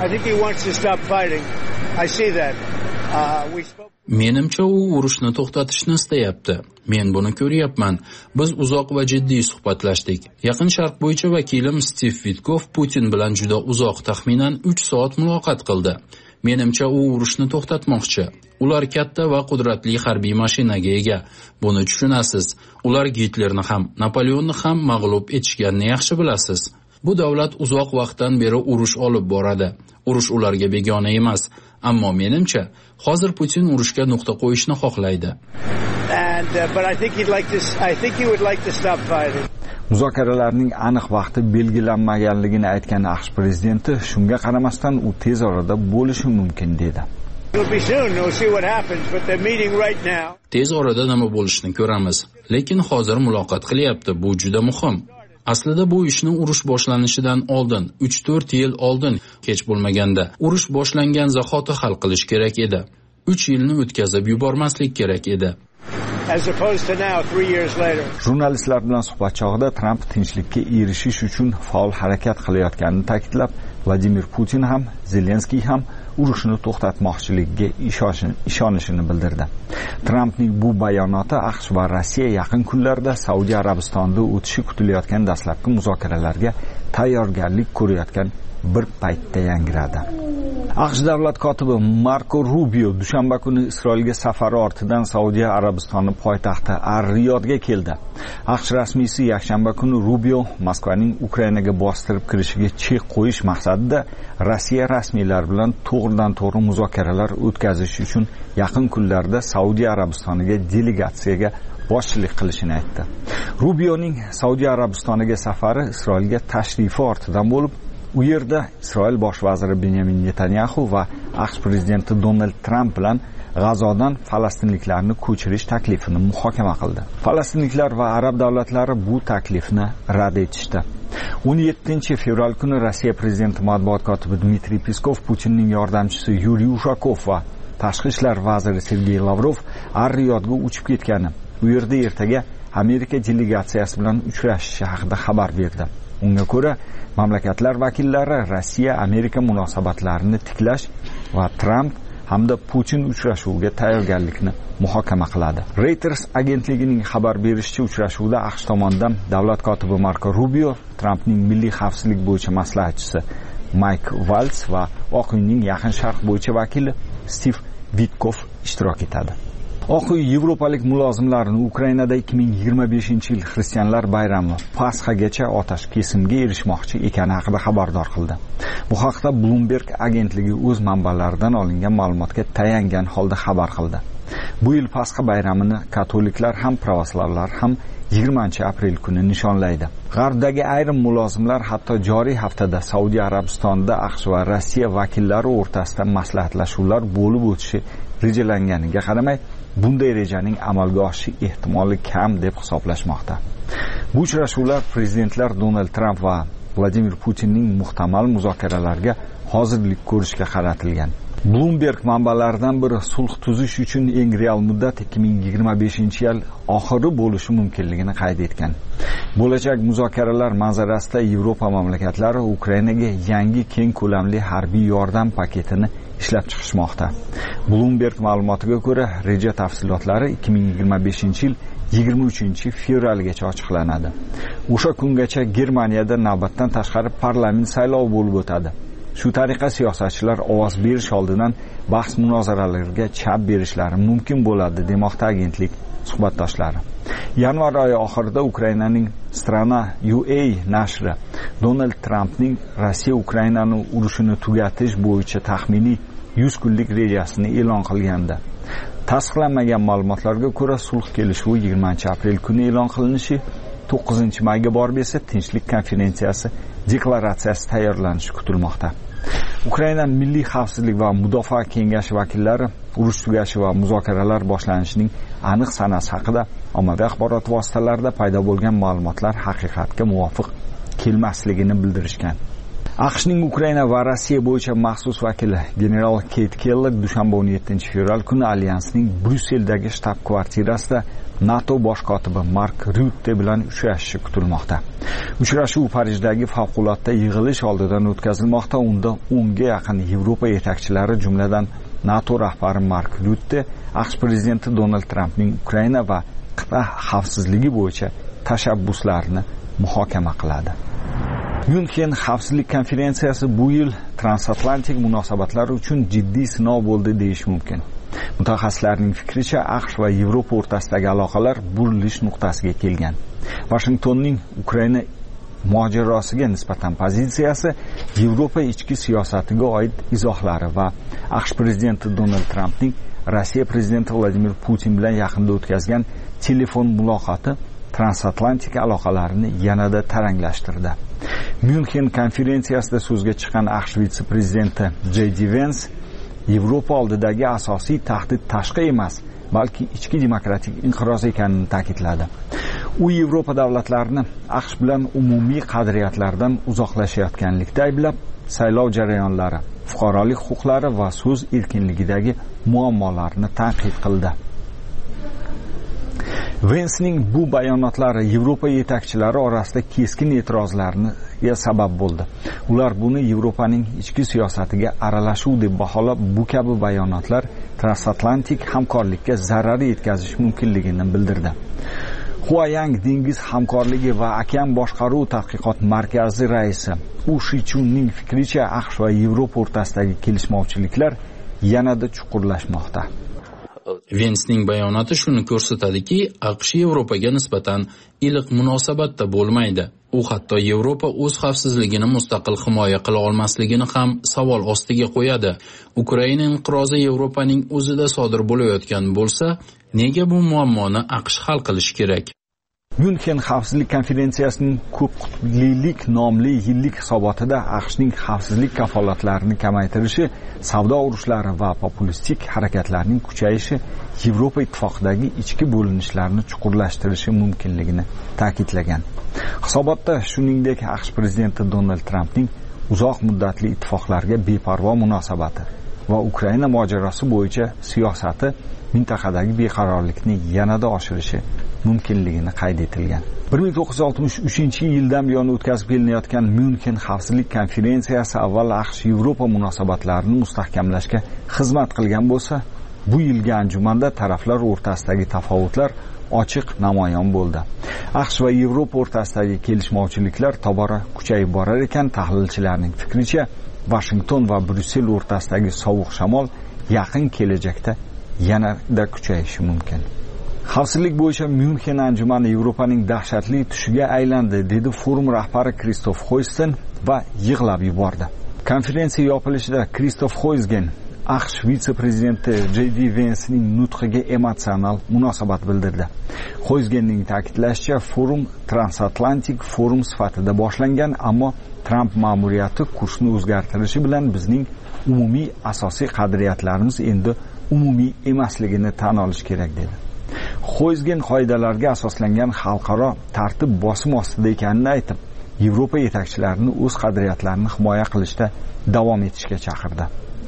Speaker 9: Menimcha u urushni to'xtatishni istayapti. Men buni ko'ryapman. Biz uzoq va jiddiy suhbatlashdik. Yaqin Sharq bo'yicha vakilim Stiv Vitkov Putin bilan juda uzoq, taxminan 3 soat muloqot qildi. Menimcha u urushni to'xtatmoqchi. Ular katta va qudratli harbiy mashinaga ega. Buni tushunasiz. Ular Gitlerni ham, Napoleonni ham mag'lub etishganini yaxshi bilasiz. Bu davlat uzoq vaqtdan beri urush olib boradi. Urush ularga begona emas. Ammo menimcha, hozir Putin urushga nuqta qo'yishni xohlaydi.
Speaker 11: Muzokaralarning aniq vaqti belgilanmaganligini aytgan AQSh prezidenti shunga qaramasdan u tez orada bo'lishi mumkin dedi.
Speaker 9: Tez orada nima bo'lishini ko'ramiz, lekin hozir muloqot qilyapti. Bu juda muhim. Aslida bu ishni urush boshlanishidan oldin, 3-4 yil oldin, kech bo'lmaganda, urush boshlangan zahoti hal qilish kerak edi. 3 yilni o'tkazib yubormaslik kerak edi.
Speaker 11: Jurnalistlar bilan suhbat chog'ida Tramp tinchlikka erishish uchun faol harakat qilayotganini ta'kidlab, Vladimir Putin ham, Zelenskiy ham urushni to'xtatmoqchiligiga ishonishini bildirdi. Trampning bu bayonoti AQSh va Rossiya yaqin kunlarda Saudiya Arabistonida o'tishi kutilayotgan dastlabki muzokaralarga tayyorgarlik ko'rayotgan bir paytda yangradi. AQSh davlat kotibi Marko Rubio dushanba kuni Isroilga safari ortidan Saudiya Arabistoni poytaxti Ar-Riyodga keldi. AQSh rasmiysi yakshanba kuni Rubio Moskvaning Ukrainaga bostirib kirishiga chek qo'yish maqsadida Rossiya rasmiylari bilan to'g'ridan-to'g'ri muzokaralar o'tkazish uchun yaqin kunlarda Saudiya Arabistoniga delegatsiyaga boshchilik qilishini aytdi. Rubioning Saudiya Arabistoniga safari Isroilga tashrifi ortidan bo'lib, u yerda Isroil bosh vaziri Benyamin Netanyahu va AQSh prezidenti Donald Tramp bilan G'azodan falastinliklarni ko'chirish taklifini muhokama qildi. Falastinliklar va arab davlatlari bu taklifni rad etishdi. 17 fevral kuni Rossiya prezidenti matbuot kotibi Dmitriy Peskov, Putinning yordamchisi Yuriy Ushakov va tashqi ishlar vaziri Sergey Lavrov Ar-Riyodga uchib ketgani, u yerda ertaga Amerika delegatsiyasi bilan uchrashishi haqida xabar berdi. Unga ko'ra, mamlakatlar vakillari Rossiya-Amerika munosabatlarini tiklash va Tramp hamda Putin uchrashuviga tayyorgarlikni muhokama qiladi. Reuters agentligining xabar berishicha, uchrashuvda AQSh tomonidan davlat kotibi Marko Rubio, Trampning milliy xavfsizlik bo'yicha maslahatchisi Mayk Valts va Oq uyning yaqin sharq bo'yicha vakili Stiv Vitkov ishtirok etadi. Oq uy yevropalik mulozimlarni Ukrainada 2025-yil xristianlar bayrami Pasxagacha otash kesimga erishmoqchi ekani haqida xabardor qildi. Bu haqda Bloomberg agentligi o'z manbalaridan olingan ma'lumotga tayangan holda xabar qildi. Bu yil Pasxa bayramini katoliklar ham pravoslavlar ham 20-aprel kuni nishonlaydi. G'arbdagi ayrim mulozimlar hatto joriy haftada Saudiya Arabistonida AQSh va Rossiya vakillari o'rtasida maslahatlashuvlar bo'lib o'tishi rejalanganiga qaramay, bunday rejaning amalga oshishi ehtimoli kam deb hisoblashmoqda. Bu uchrashuvlar prezidentlar Donald Tramp va Vladimir Putinning muhtamal muzokaralariga hozirlik ko'rishga qaratilgan. Bloomberg manbalaridan biri sulh tuzish uchun eng real muddat 2025-yil oxiri bo'lishi mumkinligini qayd etgan. Bo'lajak muzokaralar manzarasida Yevropa mamlakatlari Ukrainaga yangi keng ko'lamli harbiy yordam paketini ishlab chiqishmoqda. Bloomberg ma'lumotiga ko'ra, reja tafsilotlari 2025-yil 23-fevralgacha ochiqlanadi. O'sha kungacha Germaniyada navbatdan tashqari parlament saylovi bo'lib o'tadi. Shu tariqa siyosatchilar ovoz berish oldidan bahs munozaralarga chap berishlari mumkin bo'ladi demoqda agentlik suhbatdoshlari. Yanvar oyi oxirida Ukrainaning Strana UA nashri Donald Trampning Rossiya Ukrainani urushini tugatish bo'yicha taxminiy 100 kunlik rejasini e'lon qilgandi. Tasdiqlanmagan ma'lumotlarga ko'ra, sulh kelishuvi 20-aprel kuni e'lon qilinishi, 9-mayga borib esa tinchlik konferensiyasi deklaratsiyasi tayyorlanishi kutilmoqda. Ukraina Milliy xavfsizlik va mudofaa kengashi vakillari urush tugashi va muzokaralar boshlanishining aniq sanasi haqida ommaviy axborot vositalarida paydo bo'lgan ma'lumotlar haqiqatga muvofiq kelmasligini bildirishgan. AQShning Ukraina va Rossiya bo'yicha maxsus vakili general Keyt Kellogg dushanba 17-fevral kuni alyansning Bryusseldagi shtab-kvartirasida NATO bosh kotibi Mark Rutte bilan uchrashishi kutilmoqda. Uchrashuv Parijdagi favqulodda yig'ilish oldidan o'tkazilmoqda. Unda 10 ga yaqin Yevropa yetakchilari, jumladan NATO rahbari Mark Rutte, AQSh prezidenti Donald Trampning Ukraina va qit'a xavfsizligi bo'yicha tashabbuslarini muhokama qiladi. Myunxen xavfsizlik konferensiyasi bu yil transatlantik munosabatlar uchun jiddiy sinov bo'ldi deyish mumkin. Mutaxassislarning fikricha, AQSh va Yevropa o'rtasidagi aloqalar burilish nuqtasiga kelgan. Washingtonning Ukraina mojarosiga nisbatan pozitsiyasi, Yevropa ichki siyosatiga oid izohlari va AQSh prezidenti Donald Trampning Rossiya prezidenti Vladimir Putin bilan yaqinda o'tkazgan telefon muloqoti transatlantik aloqalarni yanada taranglashtirdi. Myunxen konferensiyasida so'zga chiqqan AQSh vitse-prezidenti J.D. Vance Yevropa oldidagi asosiy tahdid tashqi emas, balki ichki demokratik inqiroz ekanini ta'kidladi. U Yevropa davlatlarini AQSh bilan umumiy qadriyatlardan uzoqlashayotganlikda ayblab, saylov jarayonlari, fuqarolik huquqlari va so'z erkinligidagi muammolarni tanqid qildi. Vensining bu bayonotlari Yevropa yetakchilari orasida keskin e'tirozlarga sabab bo'ldi. Ular buni Yevropaning ichki siyosatiga aralashuv deb baholab, bu kabi bayonotlar transatlantik hamkorlikka zarar yetkazishi mumkinligini bildirdi. Huayang dengiz hamkorligi va okean boshqaruv tadqiqot markazi raisi U Shichunning fikricha, AQSh va Yevropa o'rtasidagi kelishmovchiliklar yanada chuqurlashmoqda.
Speaker 9: Vensning bayonoti shuni ko'rsatadiki, AQSh Yevropaga nisbatan iliq munosabatda bo'lmaydi. U hatto Yevropa o'z xavfsizligini mustaqil himoya qila olmasligini ham savol ostiga qo'yadi. Ukraina inqirozi Yevropaning o'zida sodir bo'layotgan bo'lsa, nega bu muammoni AQSh hal qilishi kerak?
Speaker 11: Myunxen xavfsizlik konferensiyasining ko'p qutblilik nomli yillik hisobotida AQShning xavfsizlik kafolatlarini kamaytirishi, savdo urushlari va populistik harakatlarning kuchayishi Yevropa ittifoqidagi ichki bo'linishlarni chuqurlashtirishi mumkinligini ta'kidlagan. Hisobotda shuningdek AQSh prezidenti Donald Trampning uzoq muddatli ittifoqlarga beparvo munosabati va Ukraina mojarosi bo'yicha siyosati mintaqadagi beqarorlikni yanada oshirishi mumkinligini qayd etilgan. 1963-yildan buyon o'tkazib kelinayotgan Myunxen xavfsizlik konferensiyasi avval AQSh Yevropa munosabatlarini mustahkamlashga xizmat qilgan bo'lsa, bu yilgi anjumanda taraflar o'rtasidagi tafovutlar ochiq namoyon bo'ldi. AQSh va Yevropa o'rtasidagi kelishmovchiliklar tobora kuchayib borar ekan, tahlilchilarning fikricha, Washington va Bryussel o'rtasidagi sovuq shamol yaqin kelajakda yanada kuchayishi mumkin. Xavfsizlik bo'yicha Myunxen anjumani Yevropaning dahshatli tushiga aylandi, dedi forum rahbari Kristof Hoysten va yig'lab yubordi. Konferensiya yopilishida Kristof Hoysten AQSh vitse-prezidenti J.D. Vance'ning nutqiga emotsional munosabat bildirdi. Hoystenning ta'kidlashicha, forum transatlantik forum sifatida boshlangan, ammo Trump ma'muriyati kursni o'zgartirishi bilan bizning umumiy asosiy qadriyatlarimiz endi umumiy emasligini tan olish kerak, dedi. Hoysten qoidalarga asoslangan xalqaro tartib bosim ostida ekanini aytib, Yevropa yetakchilarini o'z qadriyatlarini himoya qilishda davom etishga chaqirdi.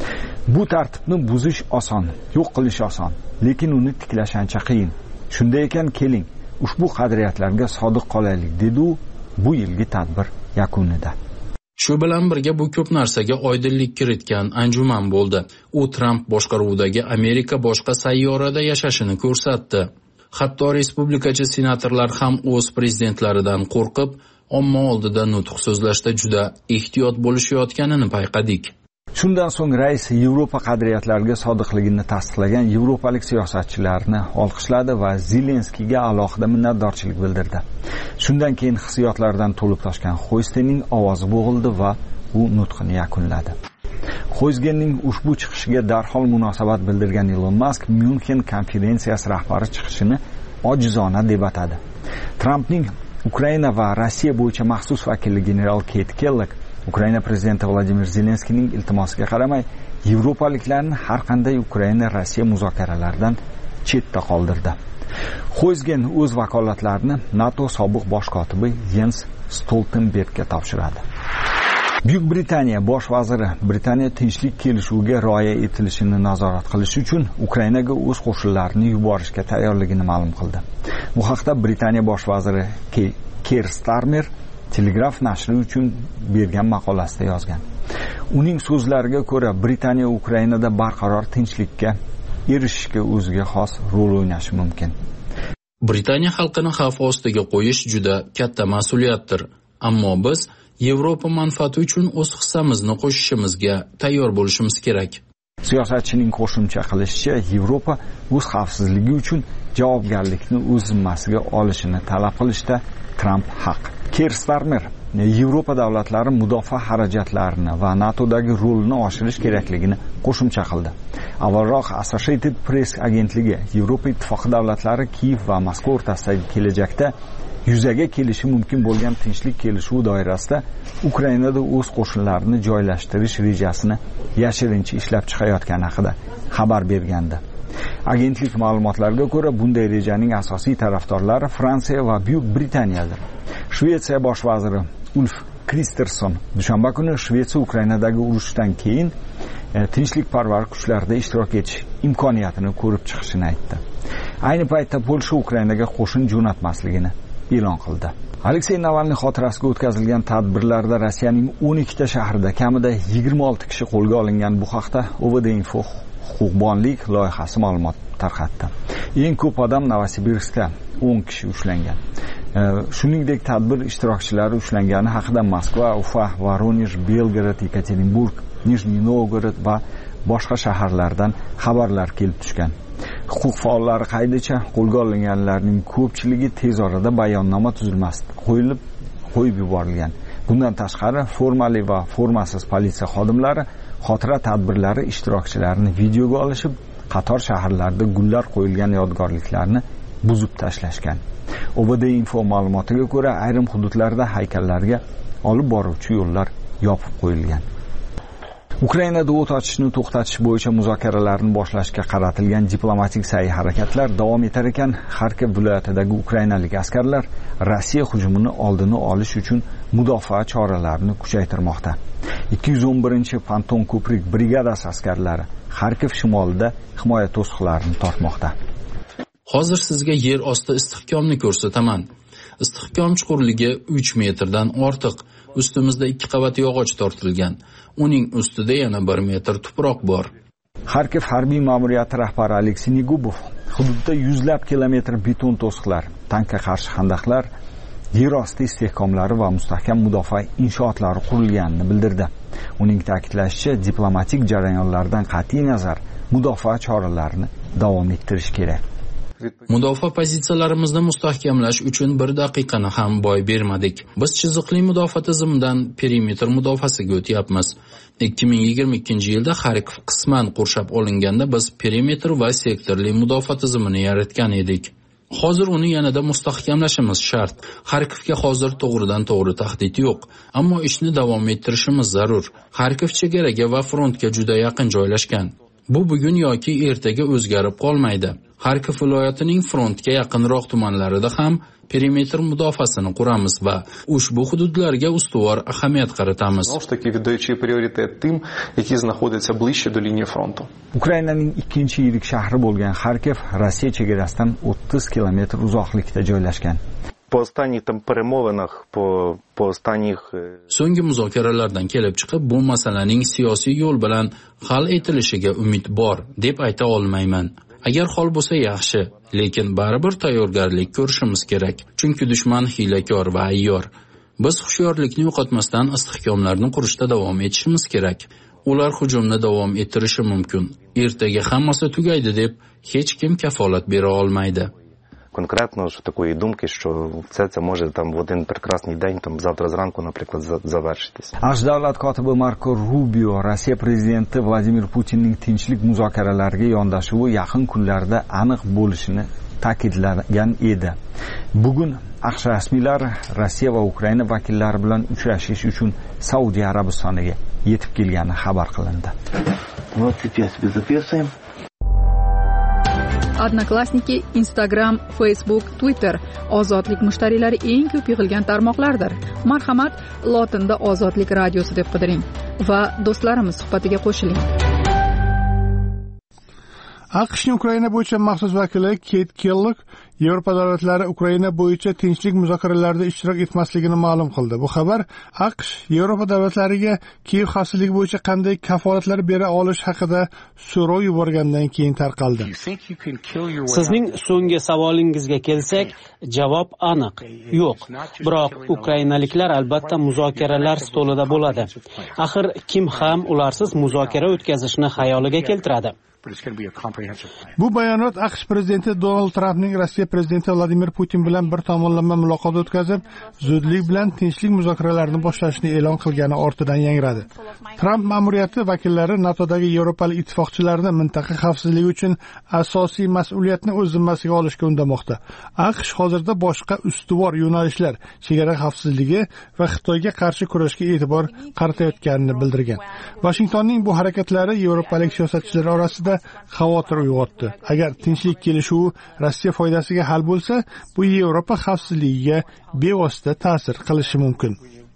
Speaker 11: Bu tartibni buzish oson, yo'q qilish oson, lekin uni tiklash ancha qiyin. Shunday ekan, keling, ushbu qadriyatlarga sodiq qolaylik, dedi u bu yilgi tadbir yakunida.
Speaker 9: Shu bilan birga bu ko'p narsaga oydinlik kiritgan anjuman bo'ldi. U Trump boshqaruvidagi Amerika boshqa sayyorada yashashini ko'rsatdi. Hatto respublikachi senatorlar ham o'z prezidentlaridan qo'rqib, omma oldida nutq so'zlashda juda ehtiyot bo'lishayotganini payqadik.
Speaker 11: Shundan so'ng rais Yevropa qadriyatlariga sodiqligini tasdiqlagan yevropalik siyosatchilarni olqishladi va Zelenskiyga alohida minnatdorchilik bildirdi. Shundan keyin hissiyotlardan to'lib toshgan Hoystenning ovozi bo'g'ildi va u nutqini yakunladi. Hoystenning ushbu chiqishiga darhol munosabat bildirgan Elon Musk Myunxen konferensiyasi rahbari chiqishini ojizona deb atadi. Trumpning Ukraina va Rossiya bo'yicha maxsus vakili general Keyt Kellogg Ukraina prezidenti Vladimir Zelenskiyning iltimosiga qaramay, yevropaliklarni har qanday Ukraina-Rossiya muzokaralaridan chetda qoldirdi. Xo'zgen o'z vakolatlarini NATO sobiq bosh kotibi Jens Stoltenbergga topshiradi. Buyuk Britaniya bosh vaziri Britaniya tinchlik kelishuviga rioya etilishini nazorat qilish uchun Ukrainaga o'z qo'shinlarini yuborishga tayyorligini ma'lum qildi. Bu haqda Britaniya bosh vaziri Keir Starmer Telegraph nashri uchun bergan maqolasida yozgan. Uning so'zlariga ko'ra, Britaniya Ukrainada barqaror tinchlikka erishishga o'ziga xos rol o'ynashi mumkin.
Speaker 9: Britaniya xalqini xavf ostiga qo'yish juda katta mas'uliyatdir, ammo biz Yevropa manfaati uchun o'z hissamizni qo'shishimizga tayyor bo'lishimiz kerak.
Speaker 11: Siyosatchining qo'shimcha qilishicha, Yevropa o'z xavfsizligi uchun javobgarlikni o'z zimmasiga olishini talab qilishda Trump haq. Keir Starmer Yevropa davlatlari mudofaa xarajatlarini va NATOdagi rolini oshirish kerakligini qo'shimcha qildi. Avvalroq Associated Press agentligi Yevropa ittifoqi davlatlari Kiyev va Moskva o'rtasidagi kelajakda yuzaga kelishi mumkin bo'lgan tinchlik kelishuvi doirasida Ukrainada o'z qo'shinlarini joylashtirish rejasini yashirincha ishlab chiqayotgani haqida xabar bergandi. Agentlik ma'lumotlariga ko'ra, bunday rejaning asosiy tarafdorlari Fransiya va Buyuk Britaniyadir. Shvetsiya bosh vaziri Ulf Kristersson dushanba kuni Shvetsiya Ukrainadagi urushdan keyin tinchlikparvar kuchlarda ishtirok etish imkoniyatini ko'rib chiqishini aytdi. Ayni paytda Polsha Ukrainaga qo'shin jo'natmasligini e'lon qildi. Aleksey Navalniy xotirasiga o'tkazilgan tadbirlarda Rossiyaning 12 ta shahrida kamida 26 kishi qo'lga olingan. Bu haqda OVD-Info huquqbonlik loyihasi ma'lumot tarqatdi. Eng ko'p odam Novosibirskda 10 kishi ushlangan. Shuningdek, tadbir ishtirokchilari ushlangani haqida Moskva, Ufa, Voronezh, Belgorod, Yekaterinburg, Nijniy Novgorod va boshqa shaharlardan xabarlar kelib tushgan. Huquq faollari qaydicha qo'lga olinganlarning ko'pchiligi tez orada bayonnoma tuzilmasida qo'yib yuborilgan. Bundan tashqari, formali va formasiz politsiya xodimlari xotira tadbirlari ishtirokchilarini videoga olishib, qator shaharlarda gullar qo'yilgan yodgorliklarni buzib tashlashgan. OVD-Info ma'lumotiga ko'ra, ayrim hududlarda haykallarga olib boruvchi yo'llar yopib qo'yilgan. Ukrainada o't ochishni to'xtatish bo'yicha muzokaralarni boshlashga qaratilgan diplomatik sa'y-harakatlar davom etar ekan, Xarkov viloyatidagi ukrainalik askarlar Rossiya hujumini oldini olish uchun mudofaa choralarini kuchaytirmoqda. 211-Panton ko'prik brigadasi askarlari Xarkov shimolida himoya to'siqlarini tortmoqda.
Speaker 9: Hozir sizga yer osti istehkomni ko'rsataman. Istehkom chuqurligi 3 metrdan ortiq. Ustimizda 2 qavat yog'och tortilgan. Uning ustida yana 1 metr tuproq bor.
Speaker 11: Xarkov harbiy ma'muriyati rahbari Aleksey Negubov hududda yuzlab kilometr beton to'siqlar, tankga qarshi xandaqlar, yer osti istehkomlari va mustahkam mudofaa inshootlari qurilganini bildirdi. Uning ta'kidlashicha, diplomatik jarayonlardan qat'iy nazar mudofaa choralarini davom ettirish kerak.
Speaker 9: Mudofaa pozitsiyalarimizni mustahkamlash uchun 1 daqiqani ham boy bermadik. Biz chiziqli mudofaa tizimidan perimetr mudofaasiga o'tyapmiz. 2022-yilda Xarkov qisman qurshab olinganda biz perimetr va sektorli mudofaa tizimini yaratgan edik. Hozir uni yanada mustahkamlashimiz shart. Xarkovga hozir to'g'ridan-to'g'ri tahdid yo'q, ammo ishni davom ettirishimiz zarur. Xarkov chegaraga va frontga juda yaqin joylashgan. Bu bugun yoki ertaga o'zgarib qolmaydi. Xarkov viloyatining frontga yaqinroq tumanlarida ham perimetr mudofaasini quramiz va ushbu hududlarga ustuvor ahamiyat qaratamiz.
Speaker 11: Ukrainaning ikkinchi yirik shahri bo'lgan Xarkov Rossiya chegarasidan 30 kilometr uzoqlikda joylashgan.
Speaker 9: So'nggi muzokaralardan kelib chiqib, bu masalaning siyosiy yo'l bilan hal etilishiga umid bor deb ayta olmayman. Agar hol bo'lsa yaxshi, lekin baribir tayyorgarlik ko'rishimiz kerak. Chunki dushman hiylakor va ayyor. Biz hushyorlikni yo'qotmasdan istehkomlarni qurishda davom etishimiz kerak. Ular hujumni davom ettirishi mumkin. Ertaga hammasi tugaydi deb hech kim kafolat bera olmaydi.
Speaker 13: Конкретно, що такої думки, що все це може там в один прекрасний день, там завтра зранку, наприклад, завершитись.
Speaker 11: Аш davlat kotibi Marko Rubio Rossiya prezidenti Vladimir Putinning tinchlik muzokaralariga yondashuvi yaqin kunlarda aniq bo'lishini ta'kidlagan edi. Bugun AQSh rasmiylari Rossiya va Ukraina vakillari bilan uchrashish uchun Saudiya Arabistoniga yetib kelgani xabar qilindi.
Speaker 4: Odnoklassniki, Instagram, Facebook, Twitter ozodlik mushtariylari eng ko'p yig'ilgan tarmoqlardir. Marhamat, lotinda Ozodlik radiosi deb qidiring va do'stlarimiz suhbatiga qo'shiling.
Speaker 1: AQShning Ukraina bo'yicha maxsus vakili Keyt Kellogg Yevropa davlatlari Ukraina bo'yicha tinchlik muzokaralarida ishtirok etmasligini ma'lum qildi. Bu xabar AQSh Yevropa davlatlariga Kiyev xavfsizligi bo'yicha qanday kafolatlar bera olish haqida so'rov yuborgandan keyin tarqaldi.
Speaker 14: Sizning so'nggi savolingizga kelsak, javob aniq, yo'q. Biroq ukrainaliklar albatta muzokaralar stolida bo'ladi. Axir kim ham ularsiz muzokara o'tkazishni xayoliga keltiradi?
Speaker 1: Bu bayonot AQSh prezidenti Donald Trampning Rossiya prezidenti Vladimir Putin bilan bir tomonlama muloqot o'tkazib, zudlik bilan tinchlik muzokaralarini boshlashni e'lon qilgani ortidan yangradi. Tramp ma'muriyati vakillari NATOdagi Yevropalik ittifoqchilarni mintaqa xavfsizligi uchun asosiy mas'uliyatni o'z zimmasiga olishga undamoqda. AQSh hozirda boshqa ustuvor yo'nalishlar, chegara xavfsizligi va Xitoyga qarshi kurashga e'tibor qaratayotganini bildirgan. Washingtonning bu harakatlari yevropalik siyosatchilar orasida xavotir uyg'otdi. Agar tinchlik kelishuvi Rossiya foydasiga hal bo'lsa, bu Yevropa xavfsizligiga bevosita ta'sir qilishi mumkin.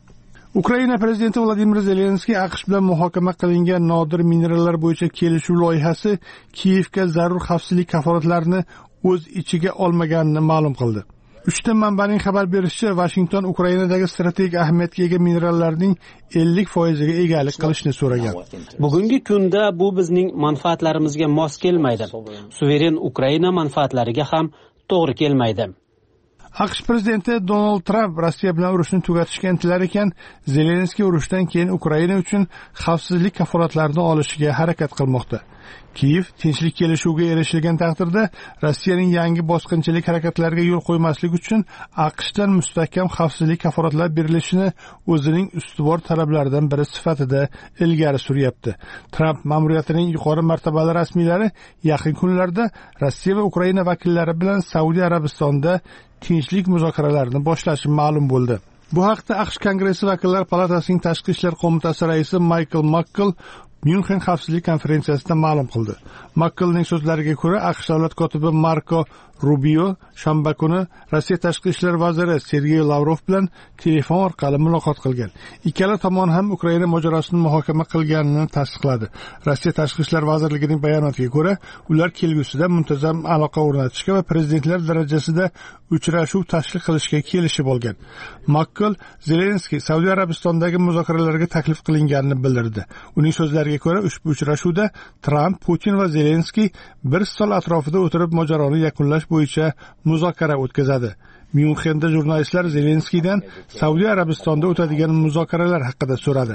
Speaker 1: Ukraina prezidenti Vladimir Zelenskiy AQSh bilan muhokama qilingan nodir minerallar bo'yicha kelishuv loyihasi Kiyevga zarur xavfsizlik kafolatlarini o'z ichiga olmaganini ma'lum qildi. Uchta manbaning xabar berishicha, Washington Ukrainadagi strategik ahamiyatga ega minerallarning 50%ga egalik qilishni so'ragan.
Speaker 14: Bugungi kunda bu bizning manfaatlarimizga mos kelmaydi. Suveren Ukraina manfaatlariga ham to'g'ri kelmaydi.
Speaker 1: AQSh prezidenti Donald Trump Rossiya bilan urushni tugatishga intilar ekan, Zelenskiy urushdan keyin Ukraina uchun xavfsizlik kafolatlarini olishiga harakat qilmoqda. Kiyev tinchlik kelishuviga erishilgan taqdirda Rossiyaning yangi bosqinchilik harakatlariga yo'l qo'ymaslik uchun AQShdan mustahkam xavfsizlik kafolatlari berilishini o'zining ustuvor talablaridan biri sifatida ilgari suryapti. Tramp ma'muriyatining yuqori martabali rasmiylari yaqin kunlarda Rossiya va Ukraina vakillari bilan Saudiya Arabistonida tinchlik muzokaralarini boshlashi ma'lum bo'ldi. Bu haqda AQSh Kongressi vakillar palatasining tashqi ishlar qo'mitasi raisi Michael McCall Myunxen xavfsizlik konferensiyasida ma'lum qildi. McCallning so'zlariga ko'ra, AQSh davlat kotibi Marko Rubio shanba kuni Rossiya tashqi ishlar vaziri Sergey Lavrov bilan telefon orqali muloqot qilgan. Ikkala tomon ham Ukraina mojarosini muhokama qilganini tasdiqladi. Rossiya tashqi ishlar vazirligining bayonotiga ko'ra, ular kelgusida muntazam aloqa o'rnatishga va prezidentlar darajasida uchrashuv tashkil qilishga kelishib olgan. McCall Zelenskiy Saudiya Arabistonidagi muzokaralarga taklif qilinganini bildirdi. Uning so'zlariga ko'ra, ushbu uchrashuvda Tramp, Putin va Zelenskiy bir stol atrofida o'tirib mojaroni yakunlash bo'yicha muzokara o'tkazadi. Myunxenda jurnalistlar Zelenskiydan Saudiya Arabistonda o'tadigan muzokaralar haqida so'radi.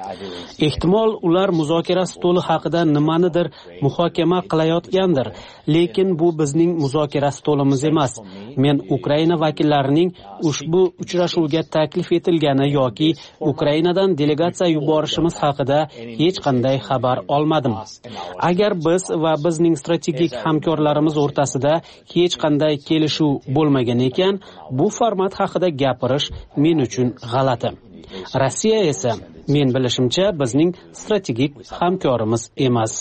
Speaker 14: Ehtimol ular muzokara stoli haqida nimanidir muhokama qilayotgandir, lekin bu bizning muzokara stolimiz emas. Men Ukraina vakillarining ushbu uchrashuvga taklif etilgani yoki Ukrainadan delegatsiya yuborishimiz haqida hech qanday xabar olmadim. Agar biz va bizning strategik hamkorlarimiz o'rtasida hech qanday kelishuv bo'lmagan ekan, bu format haqida gapirish men uchun g'alati. Rossiya esa men bilishimcha bizning strategik hamkorimiz emas.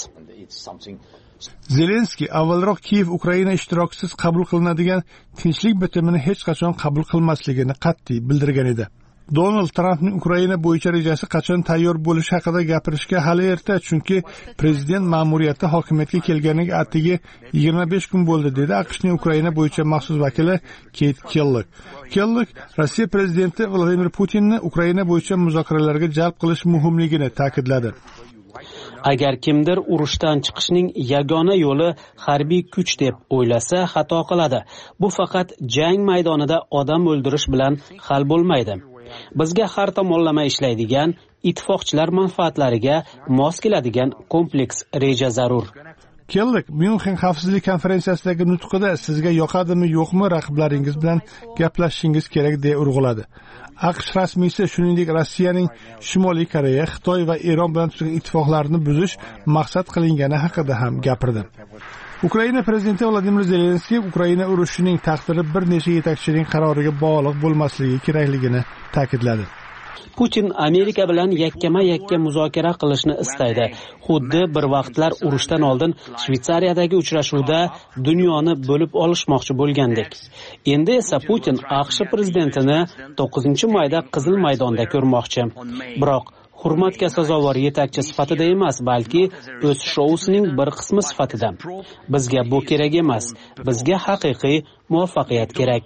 Speaker 1: Zelenskiy avvalroq Kiyev Ukraina ishtirokisiz qabul qilinadigan tinchlik bitimini hech qachon qabul qilmasligini qat'iy bildirgan edi. Donald Trampning Ukraina bo'yicha rejasi qachon tayyor bo'lishi haqida gapirishga hali erta, chunki prezident ma'muriyati hokimiyatga kelganiga atigi 25 kun bo'ldi, dedi AQShning Ukraina bo'yicha maxsus vakili Keyt Kellogg. Kellogg Rossiya prezidenti Vladimir Putinni Ukraina bo'yicha muzokaralarga jalb qilish muhimligini ta'kidladi.
Speaker 14: Agar kimdir urushdan chiqishning yagona yo'li harbiy kuch deb o'ylasa, xato qiladi. Bu faqat jang maydonida odam o'ldirish bilan hal bo'lmaydi. Bizga har tomonlama ishlaydigan, ittifoqchilar manfaatlariga mos keladigan kompleks reja zarur.
Speaker 1: Kellogg Myunxen xavfsizlik konferensiyasidagi nutqida sizga yoqadimi yo'qmi raqiblaringiz bilan gaplashishingiz kerak deb urg'uladi. AQSh rasmiysi shuningdek Rossiyaning Shimoliy Koreya, Xitoy va Eron bilan tuzgan ittifoqlarni buzish maqsad qilingani haqida ham gapirdi. Ukraina prezidenti Vladimir Zelenskiy Ukraina urushining taqdiri bir necha yetakchining qaroriga bog'liq bo'lmasligi kerakligini ta'kidladi.
Speaker 14: Putin Amerika bilan yakkama-yakka muzokara qilishni istaydi. Xuddi bir vaqtlar urushdan oldin Shvetsariyadagi uchrashuvda dunyoni bo'lib olishmoqchi bo'lgandek. Endi esa Putin AQSh prezidentini 9-mayda Qizil maydonda ko'rmoqchi. Biroq hurmatga sazovor yetakchi sifatida emas, balki o'z shousining bir qismi sifatida. Bizga bu kerak emas. Bizga haqiqiy muvaffaqiyat kerak.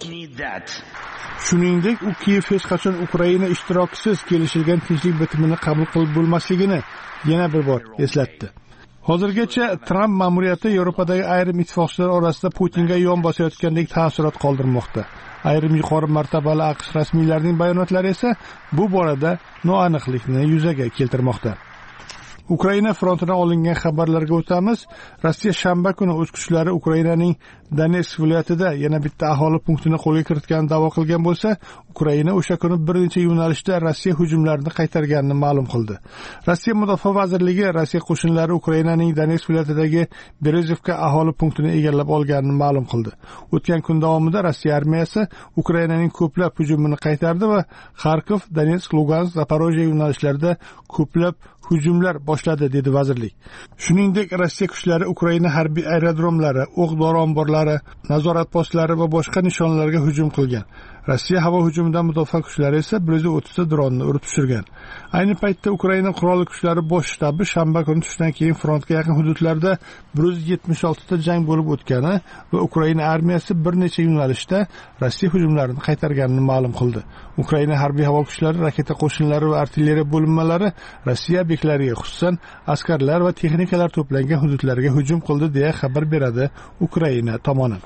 Speaker 1: Shuningdek, u Kiyev hech qachon Ukraina ishtirokisiz kelishilgan tinchlik bitimini qabul qilib bo'lmasligini yana bir bor eslatdi. Hozirgacha Tramp ma'muriyati Yevropadagi ayrim ittifoqchilar orasida Putinga yon bosayotgandek taassurot qoldirmoqda. Ayrim yuqori martabali AQSh rasmiylarining bayonotlari esa bu borada noaniqlikni yuzaga keltirmoqda. Ukraina frontidan olingan xabarlarga o'tamiz. Rossiya shanba kuni o'z kuchlari Ukrainaning Donetsk viloyatida yana bitta aholi punktini qo'lga kiritganini da'vo qilgan bo'lsa, Ukraina o'sha kuni bir necha yo'nalishda Rossiya hujumlarini qaytarganini ma'lum qildi. Rossiya Mudofaa vazirligi Rossiya qo'shinlari Ukrainaning Donetsk viloyatidagi Berezovka aholi punktini egallab olganini ma'lum qildi. O'tgan kun davomida Rossiya armiyasi Ukrainaning ko'plab hujumini qaytardi va Kharkov, Donetsk, Lugansk, Zaporojye yo'nalishlarida ko'plab hujumlar boshladi, dedi vazirlik. Shuningdek, Rossiya kuchlari Ukraina harbiy aerodromlari, o'q-dori omborlari, nazorat postlari va boshqa nishonlarga hujum qilgan. Rossiya havo hujumidan mudofaa kuchlari esa 130 ta dronni urib tushirgan. Ayni paytda Ukraina qurolli kuchlari bosh shtabi shanba kuni tushdan keyin frontga yaqin hududlarda 176 ta jang bo'lib o'tgani va Ukraina armiyasi bir necha yo'nalishda Rossiya hujumlarini qaytarganini ma'lum qildi. Ukraina harbiy havo kuchlari, raketa qo'shinlari va artilleriya bo'linmalari Rossiya obyektlariga, xususan askarlar va texnikalar to'plangan hududlarga hujum qildi, deya xabar beradi Ukraina tomoni.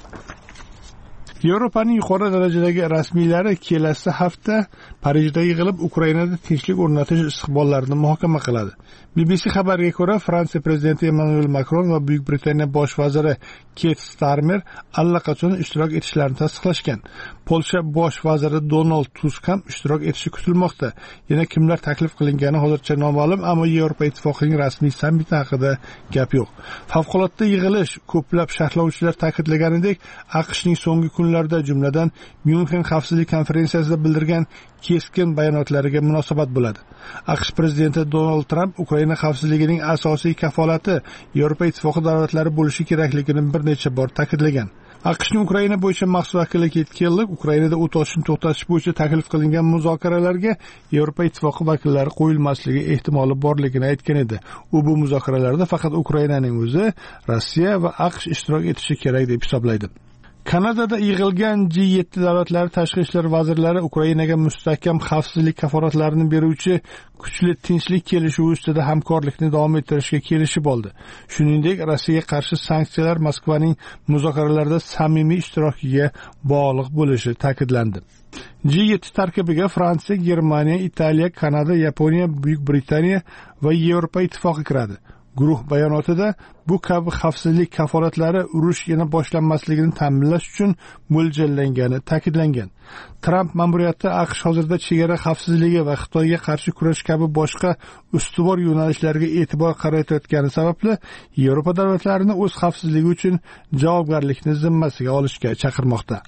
Speaker 1: Yevropaning yuqori darajadagi rasmiylari kelasi hafta Parijda yig'ilib Ukrainada tinchlik o'rnatish istiqbollarini muhokama qiladi. BBC xabariga ko'ra, Fransiya prezidenti Emmanuel Macron va Buyuk Britaniya bosh vaziri Keir Starmer allaqachon ishtirok etishlarini tasdiqlashgan. Polsha bosh vaziri Donald Tusk ham ishtirok etishi kutilmoqda. Yana kimlar taklif qilingani hozircha noma'lum, ammo Yevropa ittifoqining rasmiy sammiti haqida gap yo'q. Favqulodda yig'ilish ko'plab sharhlovchilar ta'kidlaganidek, AQShning so'nggi kunlarda, jumladan Myunxen xavfsizlik konferensiyasida bildirgan keskin bayonotlariga munosabat bo'ladi. AQSh prezidenti Donald Trump Ukraina xavfsizligining asosiy kafolati Yevropa ittifoqi davlatlari bo'lishi kerakligini bir necha bor ta'kidlagan. AQShning Ukraina bo'yicha maxsus vakili Kit Kelly Ukrainada o't ochishni to'xtatish bo'yicha taklif qilingan muzokaralarga Yevropa ittifoqi vakillari qo'yilmasligi ehtimoli borligini aytgan edi. U bu muzokaralarda faqat Ukrainaning o'zi, Rossiya va AQSh ishtirok etishi kerak deb hisoblaydi. Kanadada yig'ilgan G7 davlatlari tashqi ishlar vazirlari Ukrainaga mustahkam xavfsizlik kafolatlarini beruvchi kuchli tinchlik kelishuvi ustida hamkorlikni davom ettirishga kelishib oldi. Shuningdek, Rossiyaga qarshi sanksiyalar Moskvaning muzokaralarda samimiy ishtirokiga bog'liq bo'lishi ta'kidlandi. G7 tarkibiga Fransiya, Germaniya, Italiya, Kanada, Yaponiya, Buyuk Britaniya va Yevropa ittifoqi kiradi. Guruh bayonotida bu kabi xavfsizlik kafolatlari urush yana boshlanmasligini ta'minlash uchun mo'ljallangani ta'kidlangan. Tramp ma'muriyati AQSh hozirda chegara xavfsizligi va Xitoyga qarshi kurash kabi boshqa ustuvor yo'nalishlarga e'tibor qaratayotgani sababli Yevropa davlatlarini o'z xavfsizligi uchun javobgarlikni zimmasiga olishga chaqirmoqda.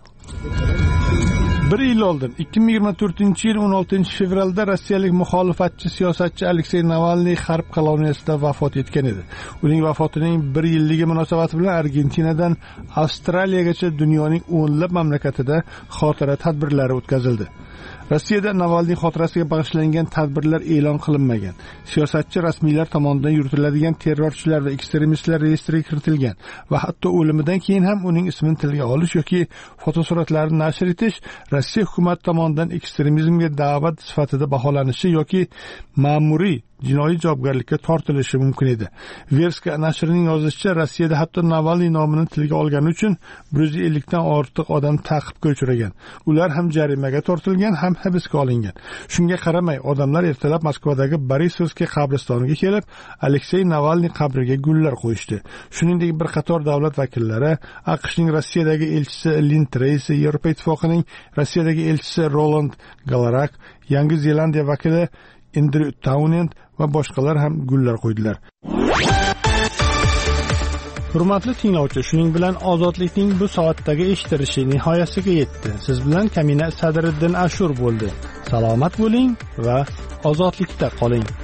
Speaker 1: Bir yil oldin 2024-yil 16 fevralda rossiyalik muxolifatchi siyosatchi Aleksey Navalniy G'arb koloniyasida vafot etgan edi. Uning vafotining 1 yilligi munosabati bilan Argentinadan Avstraliyagacha dunyoning o'nlab mamlakatida xotira tadbirlari o'tkazildi. Rossiyada Navalniy xotirasiga bag'ishlangan tadbirlar e'lon qilinmagan. Siyosatchi rasmiylar tomonidan yuritiladigan terrorchilar va ekstremistlar reyestriga kiritilgan va hatto o'limidan keyin ham uning ismini tilga olish yoki fotosuratlarini nashr etish Rossiya hukumati tomonidan ekstremizmga da'vat sifatida baholanishi yoki ma'muriy jinoiy javobgarlikka tortilishi mumkin edi. Verska nashrining yozishicha, Rossiyada hatto Navalniy nomini tilga olgani uchun 150 dan ortiq odam ta'qibga uchragan. Ular ham jarimaga tortilgan, ham hibsga olingan. Shunga qaramay, odamlar ertalab Moskvadagi Borisovskiy qabristoniga kelib, Aleksey Navalniy qabriga gullar qo'yishdi. Shuningdek, bir qator davlat vakillari, AQShning Rossiyadagi elchisi Lin Tracy, Yevropa ittifoqining Rossiyadagi elchisi Roland Galarak, Yangi Zelandiya vakili Andrew Townend va boshqalar ham gullar qo'ydilar. Hurmatli tinglovchi, shuning bilan ozodlikning bu soatdagi eshitilishi nihoyasiga yetdi. Siz bilan Kamina Sadriddin Ashur bo'ldi. Salomat bo'ling va ozodlikda qoling.